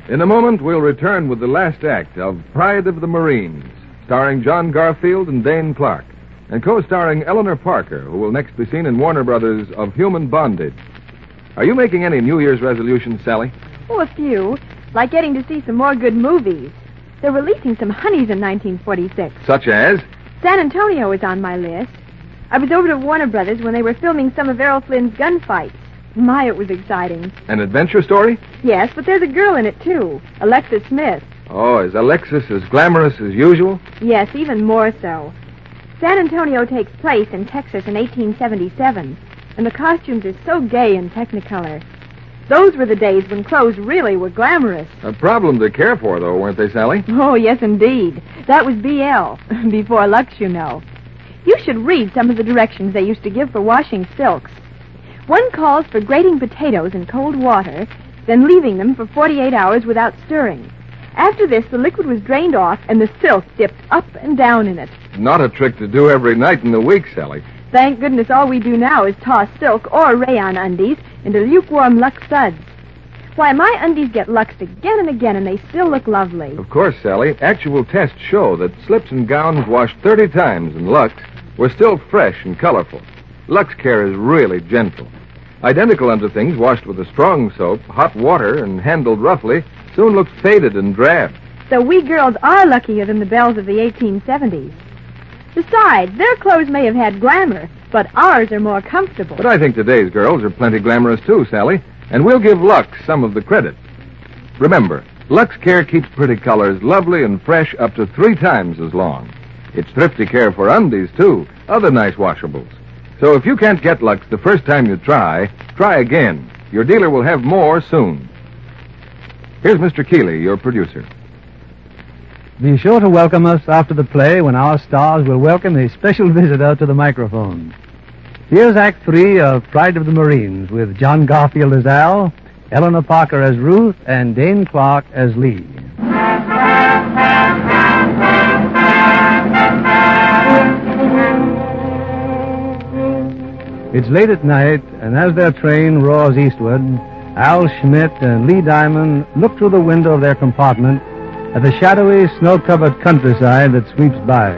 In a moment, we'll return with the last act of Pride of the Marines, starring John Garfield and Dane Clark, and co-starring Eleanor Parker, who will next be seen in Warner Brothers' Of Human Bondage. Are you making any New Year's resolutions, Sally? Oh, a few. Like getting to see some more good movies. They're releasing some honeys in nineteen forty-six. Such as? San Antonio is on my list. I was over to Warner Brothers when they were filming some of Errol Flynn's gunfights. My, it was exciting. An adventure story? Yes, but there's a girl in it, too. Alexis Smith. Oh, is Alexis as glamorous as usual? Yes, even more so. San Antonio takes place in Texas in eighteen seventy-seven, and the costumes are so gay and technicolor. Those were the days when clothes really were glamorous. A problem to care for, though, weren't they, Sally? Oh, yes, indeed. That was B L, before Lux, you know. You should read some of the directions they used to give for washing silks. One calls for grating potatoes in cold water, then leaving them for forty-eight hours without stirring. After this, the liquid was drained off, and the silk dipped up and down in it. Not a trick to do every night in the week, Sally. Thank goodness all we do now is toss silk or rayon undies into lukewarm Lux suds. Why, my undies get luxed again and again, and they still look lovely. Of course, Sally. Actual tests show that slips and gowns washed thirty times in Lux were still fresh and colorful. Lux Care is really gentle. Identical underthings washed with a strong soap, hot water, and handled roughly soon look faded and drab. So we girls are luckier than the belles of the eighteen seventies. Besides, their clothes may have had glamour, but ours are more comfortable. But I think today's girls are plenty glamorous too, Sally, and we'll give Lux some of the credit. Remember, Lux Care keeps pretty colors lovely and fresh up to three times as long. It's thrifty care for undies, too, other nice washables. So if you can't get Lux the first time you try, try again. Your dealer will have more soon. Here's Mister Keeley, your producer. Be sure to welcome us after the play when our stars will welcome a special visitor to the microphone. Here's Act Three of Pride of the Marines with John Garfield as Al, Eleanor Parker as Ruth, and Dane Clark as Lee. It's late at night, and as their train roars eastward, Al Schmidt and Lee Diamond look through the window of their compartment at the shadowy, snow-covered countryside that sweeps by.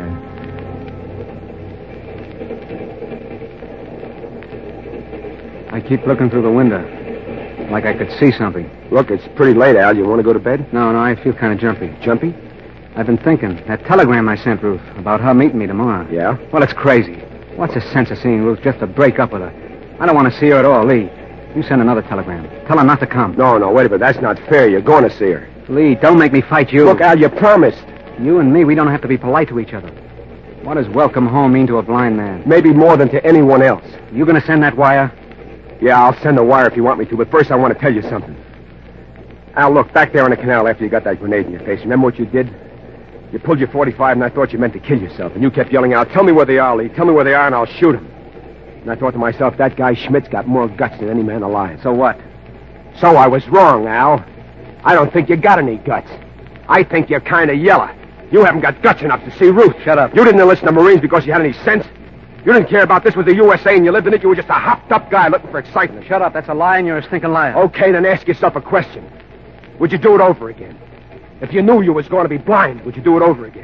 I keep looking through the window, like I could see something. Look, it's pretty late, Al. You want to go to bed? No, no, I feel kind of jumpy. Jumpy? I've been thinking. That telegram I sent Ruth about her meeting me tomorrow. Yeah? Well, it's crazy. What's the sense of seeing Ruth just to break up with her? I don't want to see her at all, Lee. You send another telegram. Tell her not to come. No, no, wait a minute. That's not fair. You're going to see her. Lee, don't make me fight you. Look, Al, you promised. You and me, we don't have to be polite to each other. What does welcome home mean to a blind man? Maybe more than to anyone else. You going to send that wire? Yeah, I'll send a wire if you want me to, but first I want to tell you something. Al, look, back there on the canal after you got that grenade in your face, remember what you did? You pulled your forty-five, and I thought you meant to kill yourself, and you kept yelling out, tell me where they are, Lee, tell me where they are, and I'll shoot them. And I thought to myself, that guy Schmidt's got more guts than any man alive. So what? So I was wrong, Al. I don't think you got any guts. I think you're kind of yellow. You haven't got guts enough to see Ruth. Shut up. You didn't enlist in the Marines because you had any sense. You didn't care about this with the U S A and you lived in it. You were just a hopped-up guy looking for excitement. Shut up. That's a lie and you're a stinking liar. Okay, then ask yourself a question. Would you do it over again? If you knew you was going to be blind, would you do it over again?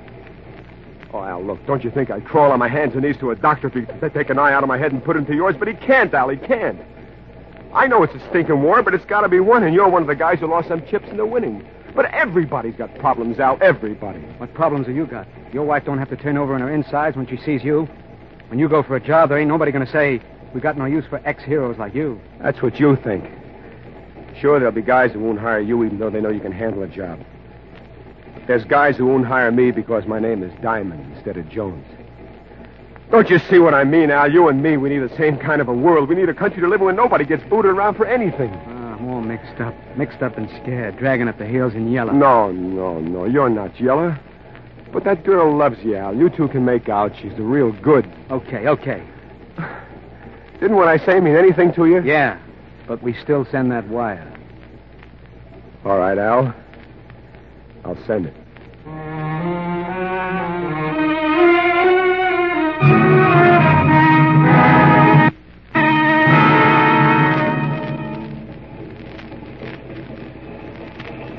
Oh, Al, look, don't you think I'd crawl on my hands and knees to a doctor if he could take an eye out of my head and put it into yours? But he can't, Al, he can't. I know it's a stinking war, but it's got to be won, and you're one of the guys who lost some chips in the winning. But everybody's got problems, Al, everybody. What problems have you got? Your wife don't have to turn over in her insides when she sees you. When you go for a job, there ain't nobody going to say, we got no use for ex-heroes like you. That's what you think. Sure, there'll be guys who won't hire you even though they know you can handle a job. But there's guys who won't hire me because my name is Diamond instead of Jones. Don't you see what I mean, Al? You and me, we need the same kind of a world. We need a country to live in where nobody gets booted around for anything. Ah, I'm all mixed up. Mixed up and scared, dragging up the heels in yellow. No, no, no, you're not yellow. But that girl loves you, Al. You two can make out. She's the real good. Okay, okay. Didn't what I say mean anything to you? Yeah, but we still send that wire. All right, Al. I'll send it.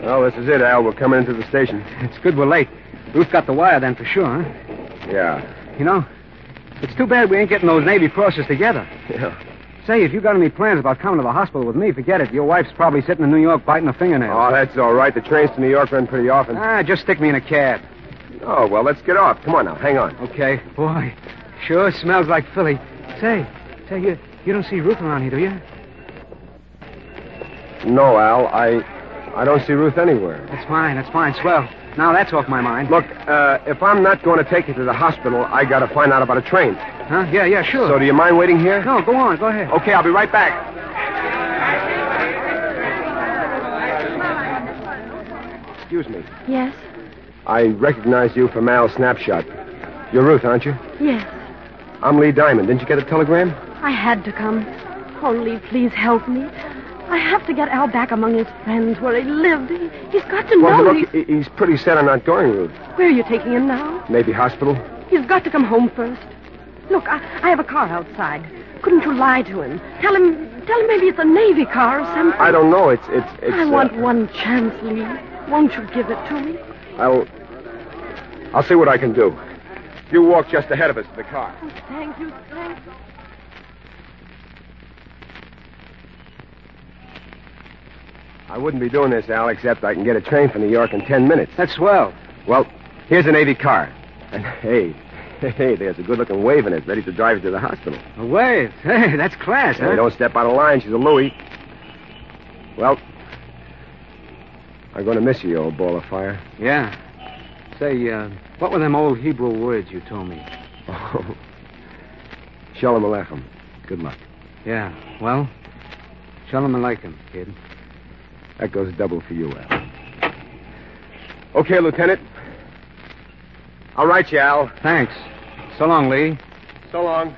Well, this is it, Al. We're coming into the station. It's good we're late. Ruth got the wire then for sure, huh? Yeah. You know, it's too bad we ain't getting those Navy crosses together. Yeah. Say, if you got any plans about coming to the hospital with me, forget it. Your wife's probably sitting in New York biting a fingernail. Oh, that's all right. The trains to New York run pretty often. Ah, just stick me in a cab. Oh, well, let's get off. Come on now. Hang on. Okay. Boy, sure smells like Philly. Say, say, you, you don't see Ruth around here, do you? No, Al. I I don't see Ruth anywhere. That's fine. That's fine. Swell. Now that's off my mind. Look, uh, if I'm not going to take you to the hospital, I got to find out about a train. Huh? Yeah, yeah, sure. So do you mind waiting here? No, go on. Go ahead. Okay, I'll be right back. Excuse me. Yes? I recognize you from Al's snapshot. You're Ruth, aren't you? Yes. I'm Lee Diamond. Didn't you get a telegram? I had to come. Oh, Lee, please help me. I have to get Al back among his friends where he lived. He, he's got to Well, know. look, he... he's pretty set on not going, Ruth. Where are you taking him now? Maybe hospital? He's got to come home first. Look, I, I have a car outside. Couldn't you lie to him? Tell him, tell him maybe it's a Navy car or something. I don't know. It's, it's, it's. I want uh, one chance, Lee. Won't you give it to me? I'll. I'll see what I can do. You walk just ahead of us to the car. Oh, thank you, thank you. I wouldn't be doing this, Al, except I can get a train for New York in ten minutes. That's swell. Well, here's a Navy car. And hey, hey, there's a good-looking wave in it, ready to drive you to the hospital. A wave? Hey, that's class, huh? Hey, don't step out of line. She's a Louie. Well, I'm going to miss you, you old ball of fire. Yeah. Say, uh, what were them old Hebrew words you told me? Oh. Shalom Aleichem. Good luck. Yeah, well, Shalom Aleichem, kid. That goes double for you, Al. Okay, Lieutenant. I'll write you, Al. Thanks. So long, Lee. So long.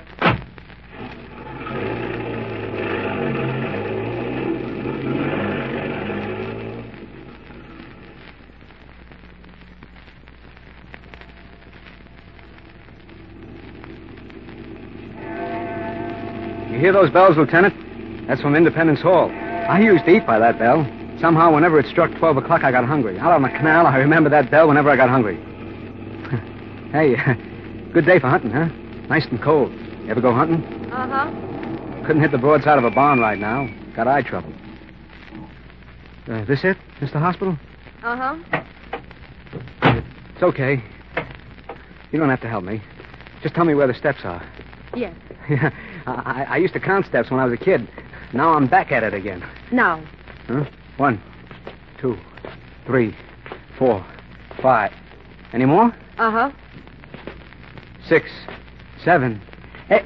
You hear those bells, Lieutenant? That's from Independence Hall. I used to eat by that bell. Somehow, whenever it struck twelve o'clock, I got hungry. Out on the canal, I remember that bell whenever I got hungry. Hey, good day for hunting, huh? Nice and cold. You ever go hunting? Uh-huh. Couldn't hit the broadside of a barn right now. Got eye trouble. Uh, this it, Mister Hospital? Uh-huh. It's okay. You don't have to help me. Just tell me where the steps are. Yes. Yeah, I, I used to count steps when I was a kid. Now I'm back at it again. Now. Huh? One, two, three, four, five. Any more? Uh-huh. Six, seven, eight.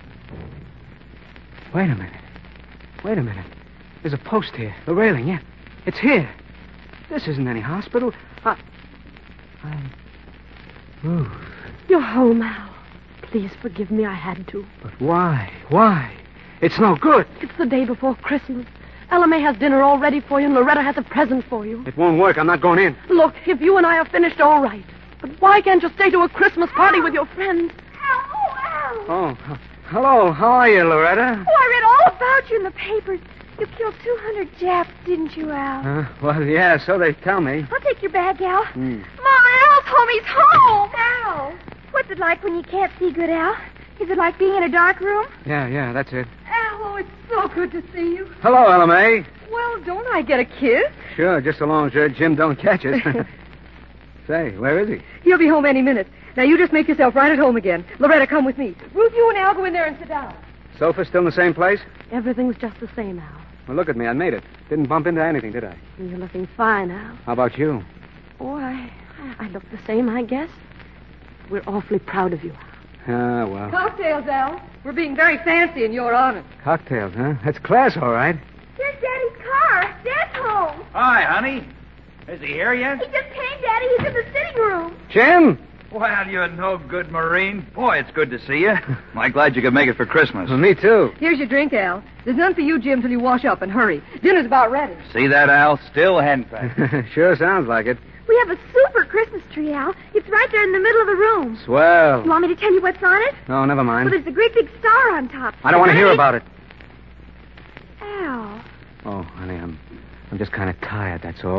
Wait a minute. Wait a minute. There's a post here. The railing, yeah. It's here. This isn't any hospital. I... I... Ruth. You're home, Al. Please forgive me. I had to. But why? Why? It's no good. It's the day before Christmas. Ella May has dinner all ready for you, and Loretta has a present for you. It won't work. I'm not going in. Look, if you and I are finished, all right. But why can't you stay to a Christmas party with your friends? Oh, hello. How are you, Loretta? Oh, I read all about you in the papers. You killed two hundred Japs, didn't you, Al? Uh, well, yeah, so they tell me. I'll take your bag, Al. Hmm. Ma, Al's home. He's home. Al. What's it like when you can't see good, Al? Is it like being in a dark room? Yeah, yeah, that's it. Al, oh, it's so good to see you. Hello, Ella May. Well, don't I get a kiss? Sure, just so long as uh, Jim don't catch us. Say, where is he? He'll be home any minute. Now, you just make yourself right at home again. Loretta, come with me. Ruth, you and Al go in there and sit down. Sofa still in the same place? Everything's just the same, Al. Well, look at me. I made it. Didn't bump into anything, did I? You're looking fine, Al. How about you? Oh, I, I look the same, I guess. We're awfully proud of you, Al. Ah, well. Cocktails, Al. We're being very fancy in your honor. Cocktails, huh? That's class, all right. Here's Daddy's car. Dad's home. Hi, honey. Is he here yet? He just came, Daddy. He's in the sitting room. Jim! Well, you're no good, Marine. Boy, it's good to see you. I'm glad you could make it for Christmas. Well, me too. Here's your drink, Al. There's none for you, Jim, till you wash up and hurry. Dinner's about ready. See that, Al? Still henpecked. Sure sounds like it. We have a super Christmas tree, Al. It's right there in the middle of the room. Swell. You want me to tell you what's on it? No, never mind. Well, there's a great big star on top. I don't want to hear about it. Al. Oh, honey, I'm, I'm just kind of tired, that's all.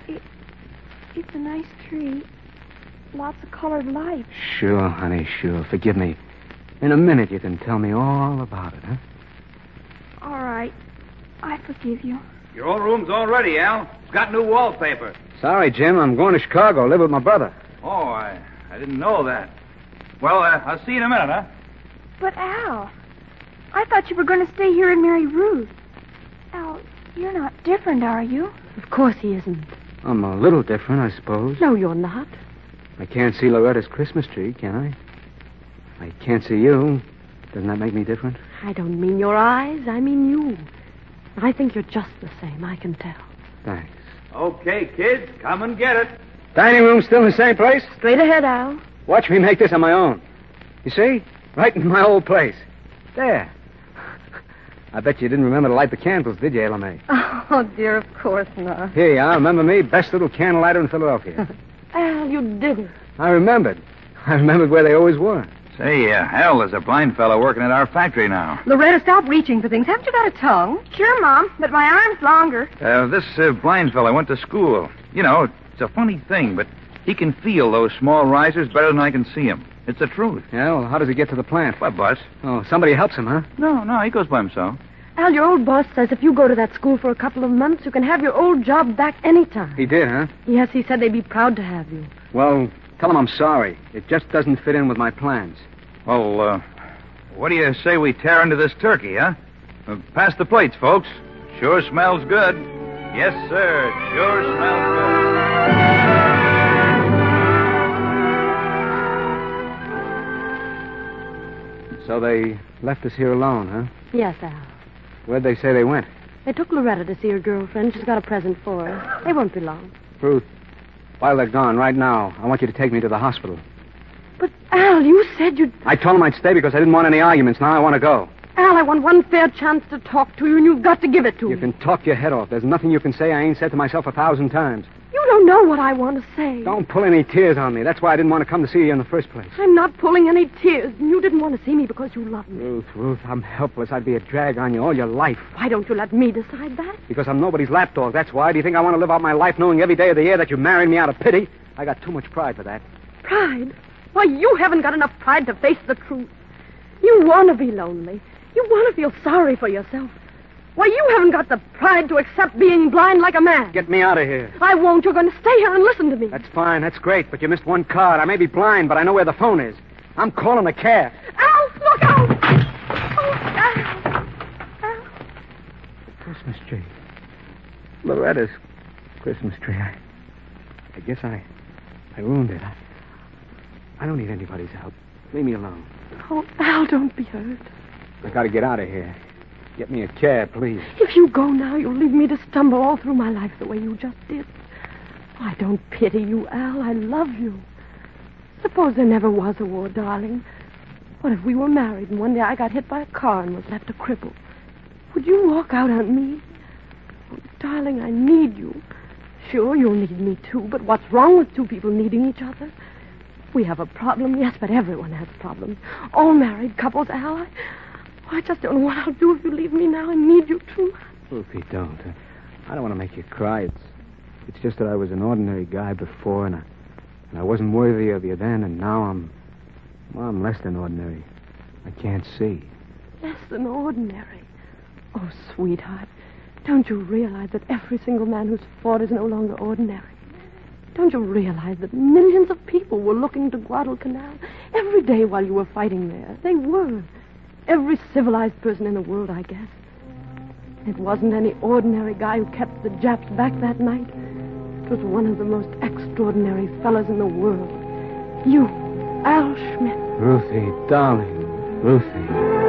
It, it's a nice tree. Lots of colored lights. Sure, honey, sure. Forgive me. In a minute, you can tell me all about it, huh? All right. I forgive you. Your old room's all ready, Al. It's got new wallpaper. Sorry, Jim. I'm going to Chicago. Live with my brother. Oh, I, I didn't know that. Well, uh, I'll see you in a minute, huh? But, Al, I thought you were going to stay here and marry Ruth. Al, you're not different, are you? Of course he isn't. I'm a little different, I suppose. No, you're not. I can't see Loretta's Christmas tree, can I? I can't see you. Doesn't that make me different? I don't mean your eyes. I mean you. I think you're just the same. I can tell. Thanks. Okay, kids, come and get it. Dining room still in the same place? Straight ahead, Al. Watch me make this on my own. You see? Right in my old place. There. I bet you didn't remember to light the candles, did you, Ella May? Oh, dear, of course not. Here you are. Remember me? Best little candle lighter in Philadelphia. Al, you didn't. I remembered. I remembered where they always were. Say, uh, Al, there's a blind fellow working at our factory now. Loretta, stop reaching for things. Haven't you got a tongue? Sure, Mom, but my arm's longer. Uh, this uh, blind fellow went to school. You know, it's a funny thing, but he can feel those small risers better than I can see them. It's the truth. Yeah, well, how does he get to the plant? What bus? Oh, somebody helps him, huh? No, no, he goes by himself. Al, your old boss says if you go to that school for a couple of months, you can have your old job back anytime. He did, huh? Yes, he said they'd be proud to have you. Well, tell him I'm sorry. It just doesn't fit in with my plans. Well, uh, what do you say we tear into this turkey, huh? Uh, pass the plates, folks. Sure smells good. Yes, sir. It sure smells good. So they left us here alone, huh? Yes, Al. Where'd they say they went? They took Loretta to see her girlfriend. She's got a present for her. They won't be long. Ruth, while they're gone, right now, I want you to take me to the hospital. But, Al, you said you'd... I told them I'd stay because I didn't want any arguments. Now I want to go. Al, I want one fair chance to talk to you, and you've got to give it to You me. can talk your head off. There's nothing you can say I ain't said to myself a thousand times. You don't know what I want to say. Don't pull any tears on me. That's why I didn't want to come to see you in the first place. I'm not pulling any tears, and you didn't want to see me because you love me. Ruth, Ruth, I'm helpless. I'd be a drag on you all your life. Why don't you let me decide that? Because I'm nobody's lapdog, that's why. Do you think I want to live out my life knowing every day of the year that you married me out of pity? I got too much pride for that. Pride? Why, you haven't got enough pride to face the truth. You want to be lonely. You want to feel sorry for yourself. Why, you haven't got the pride to accept being blind like a man. Get me out of here. I won't. You're going to stay here and listen to me. That's fine. That's great. But you missed one card. I may be blind, but I know where the phone is. I'm calling a cab. Al, look out! Oh, Al. Al. Christmas tree. Loretta's Christmas tree. I, I guess I, I ruined it. I, I don't need anybody's help. Leave me alone. Oh, Al, don't be hurt. I gotta get out of here. Get me a cab, please. If you go now, you'll leave me to stumble all through my life the way you just did. I don't pity you, Al. I love you. Suppose there never was a war, darling. What if we were married and one day I got hit by a car and was left a cripple? Would you walk out on me? Oh, darling, I need you. Sure, you'll need me too, but what's wrong with two people needing each other? We have a problem, yes, but everyone has problems. All married couples, Al. I, I just don't know what I'll do if you leave me now. I need you too much. Ruthie, don't. I don't want to make you cry. It's, it's just that I was an ordinary guy before, and I, and I wasn't worthy of you then, and now I'm, well, I'm less than ordinary. I can't see. Less than ordinary? Oh, sweetheart, don't you realize that every single man who's fought is no longer ordinary? Don't you realize that millions of people were looking to Guadalcanal every day while you were fighting there? They were. Every civilized person in the world, I guess. It wasn't any ordinary guy who kept the Japs back that night. It was one of the most extraordinary fellas in the world. You, Al Schmidt. Ruthie, darling. Ruthie.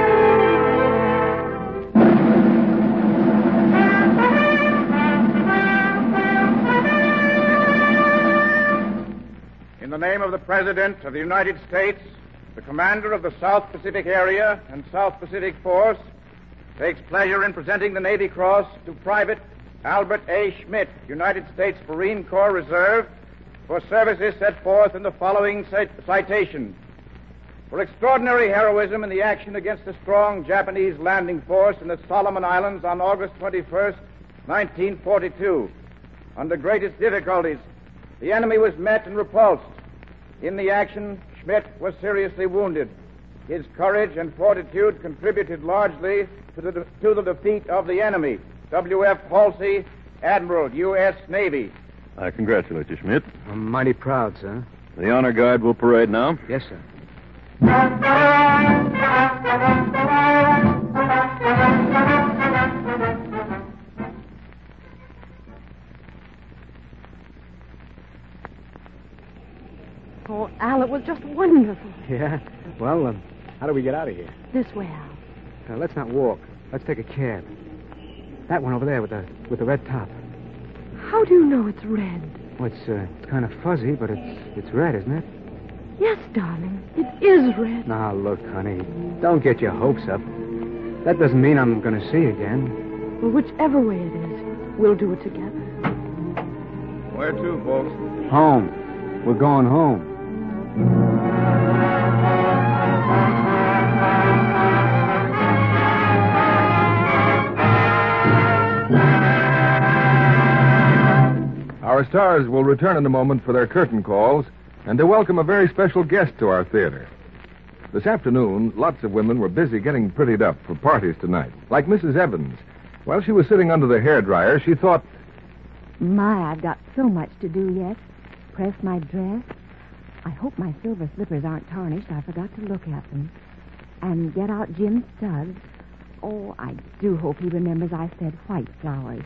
In the name of the President of the United States, the Commander of the South Pacific Area and South Pacific Force takes pleasure in presenting the Navy Cross to Private Albert A. Schmidt, United States Marine Corps Reserve, for services set forth in the following cit- citation. For extraordinary heroism in the action against a strong Japanese landing force in the Solomon Islands on August twenty-first, nineteen forty-two. under greatest difficulties, the enemy was met and repulsed. In the action, Schmidt was seriously wounded. His courage and fortitude contributed largely to the, to the defeat of the enemy. W F Halsey, Admiral, U S Navy. I congratulate you, Schmidt. I'm mighty proud, sir. The honor guard will parade now. Yes, sir. Oh, Al, it was just wonderful. Yeah? Well, um, how do we get out of here? This way, Al. Uh, let's not walk. Let's take a cab. That one over there with the with the red top. How do you know it's red? Well, it's, uh, it's kind of fuzzy, but it's it's red, isn't it? Yes, darling. It is red. Now, look, honey. Don't get your hopes up. That doesn't mean I'm going to see you again. Well, whichever way it is, we'll do it together. Where to, folks? Home. We're going home. Our stars will return in a moment for their curtain calls and to welcome a very special guest to our theater. This afternoon, lots of women were busy getting prettied up for parties tonight, like Missus Evans. While she was sitting under the hairdryer, she thought, My, I've got so much to do yet. Press my dress. I hope my silver slippers aren't tarnished. I forgot to look at them. And get out Jim's studs. Oh, I do hope he remembers I said white flowers.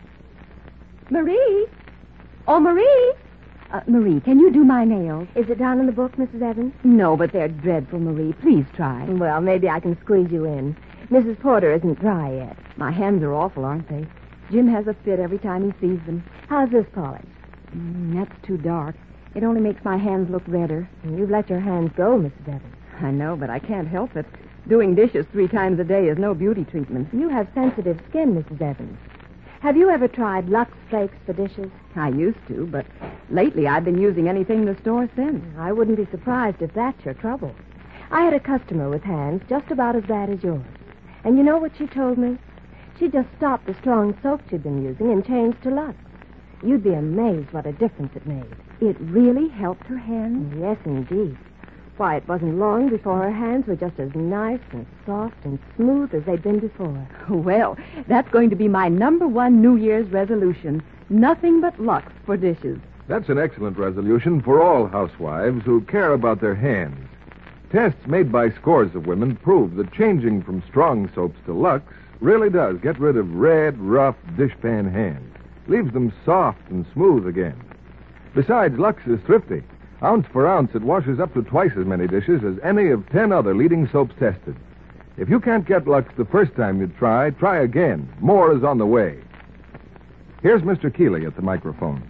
Marie! Oh, Marie! Uh, Marie, can you do my nails? Is it down in the book, Missus Evans? No, but they're dreadful, Marie. Please try. Well, maybe I can squeeze you in. Missus Porter isn't dry yet. My hands are awful, aren't they? Jim has a fit every time he sees them. How's this polish? Mm, that's too dark. It only makes my hands look redder. You've let your hands go, Missus Evans. I know, but I can't help it. Doing dishes three times a day is no beauty treatment. You have sensitive skin, Missus Evans. Have you ever tried Lux Flakes for dishes? I used to, but lately I've been using anything the store sends. I wouldn't be surprised if that's your trouble. I had a customer with hands just about as bad as yours. And you know what she told me? She just stopped the strong soap she'd been using and changed to Lux. You'd be amazed what a difference it made. It really helped her hands? Yes, indeed. Why, it wasn't long before her hands were just as nice and soft and smooth as they'd been before. Well, that's going to be my number one New Year's resolution. Nothing but Lux for dishes. That's an excellent resolution for all housewives who care about their hands. Tests made by scores of women prove that changing from strong soaps to Lux really does get rid of red, rough dishpan hands. Leaves them soft and smooth again. Besides, Lux is thrifty. Ounce for ounce, it washes up to twice as many dishes as any of ten other leading soaps tested. If you can't get Lux the first time you try, try again. More is on the way. Here's Mister Keeley at the microphone.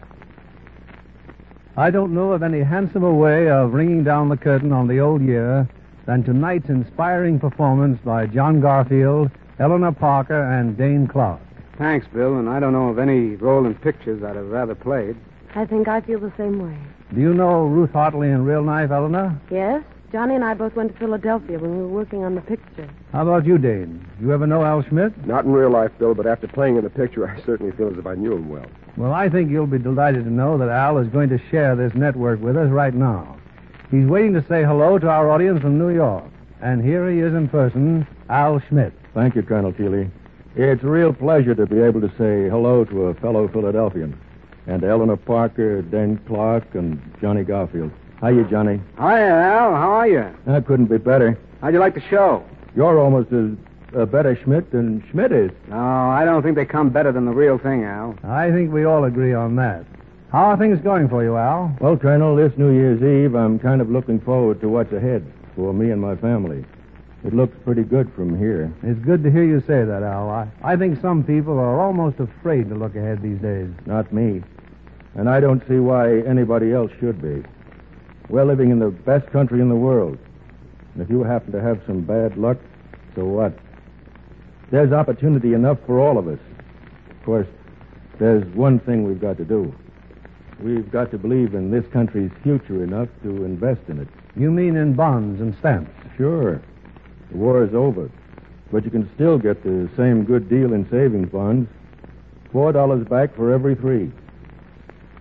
I don't know of any handsomer way of ringing down the curtain on the old year than tonight's inspiring performance by John Garfield, Eleanor Parker, and Dane Clark. Thanks, Bill, and I don't know of any role in pictures I'd have rather played. I think I feel the same way. Do you know Ruth Hartley in real life, Eleanor? Yes. Johnny and I both went to Philadelphia when we were working on the picture. How about you, Dane? You ever know Al Schmidt? Not in real life, Bill, but after playing in the picture, I certainly feel as if I knew him well. Well, I think you'll be delighted to know that Al is going to share this network with us right now. He's waiting to say hello to our audience from New York. And here he is in person, Al Schmidt. Thank you, Colonel Keeley. It's a real pleasure to be able to say hello to a fellow Philadelphian. And Eleanor Parker, Dane Clark, and Johnny Garfield. How you, Johnny? Hi, Al. How are you? I couldn't be better. How'd you like the show? You're almost as uh, better Schmidt than Schmidt is. No, I don't think they come better than the real thing, Al. I think we all agree on that. How are things going for you, Al? Well, Colonel, this New Year's Eve, I'm kind of looking forward to what's ahead for me and my family. It looks pretty good from here. It's good to hear you say that, Al. I, I think some people are almost afraid to look ahead these days. Not me. And I don't see why anybody else should be. We're living in the best country in the world. And if you happen to have some bad luck, so what? There's opportunity enough for all of us. Of course, there's one thing we've got to do. We've got to believe in this country's future enough to invest in it. You mean in bonds and stamps? Sure. The war is over. But you can still get the same good deal in savings bonds. Four dollars back for every three.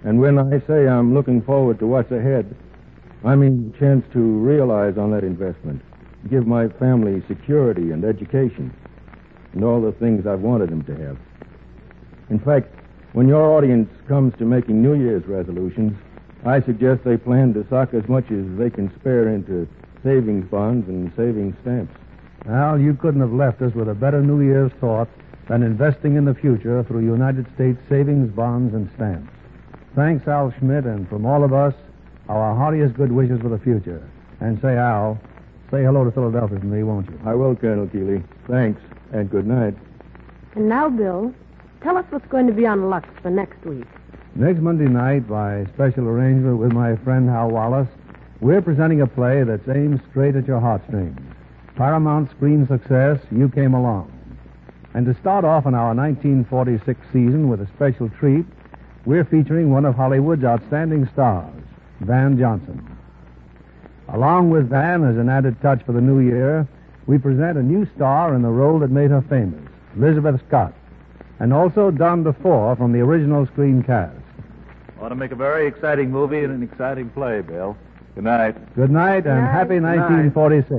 And when I say I'm looking forward to what's ahead, I mean the chance to realize on that investment, give my family security and education, and all the things I've wanted them to have. In fact, when your audience comes to making New Year's resolutions, I suggest they plan to sock as much as they can spare into savings bonds and savings stamps. Al, you couldn't have left us with a better New Year's thought than investing in the future through United States savings bonds and stamps. Thanks, Al Schmidt, and from all of us, our heartiest good wishes for the future. And say, Al, say hello to Philadelphia for me, won't you? I will, Colonel Keeley. Thanks, and good night. And now, Bill, tell us what's going to be on Lux for next week. Next Monday night, by special arrangement with my friend Hal Wallace, we're presenting a play that's aimed straight at your heartstrings. Paramount screen success, You Came Along. And to start off in our nineteen forty-six season with a special treat, we're featuring one of Hollywood's outstanding stars, Van Johnson. Along with Van, as an added touch for the new year, we present a new star in the role that made her famous, Elizabeth Scott, and also Don DeFore from the original screen cast. Ought to make a very exciting movie and an exciting play, Bill. Good night. Good night, and Good night. happy Good night. nineteen forty-six.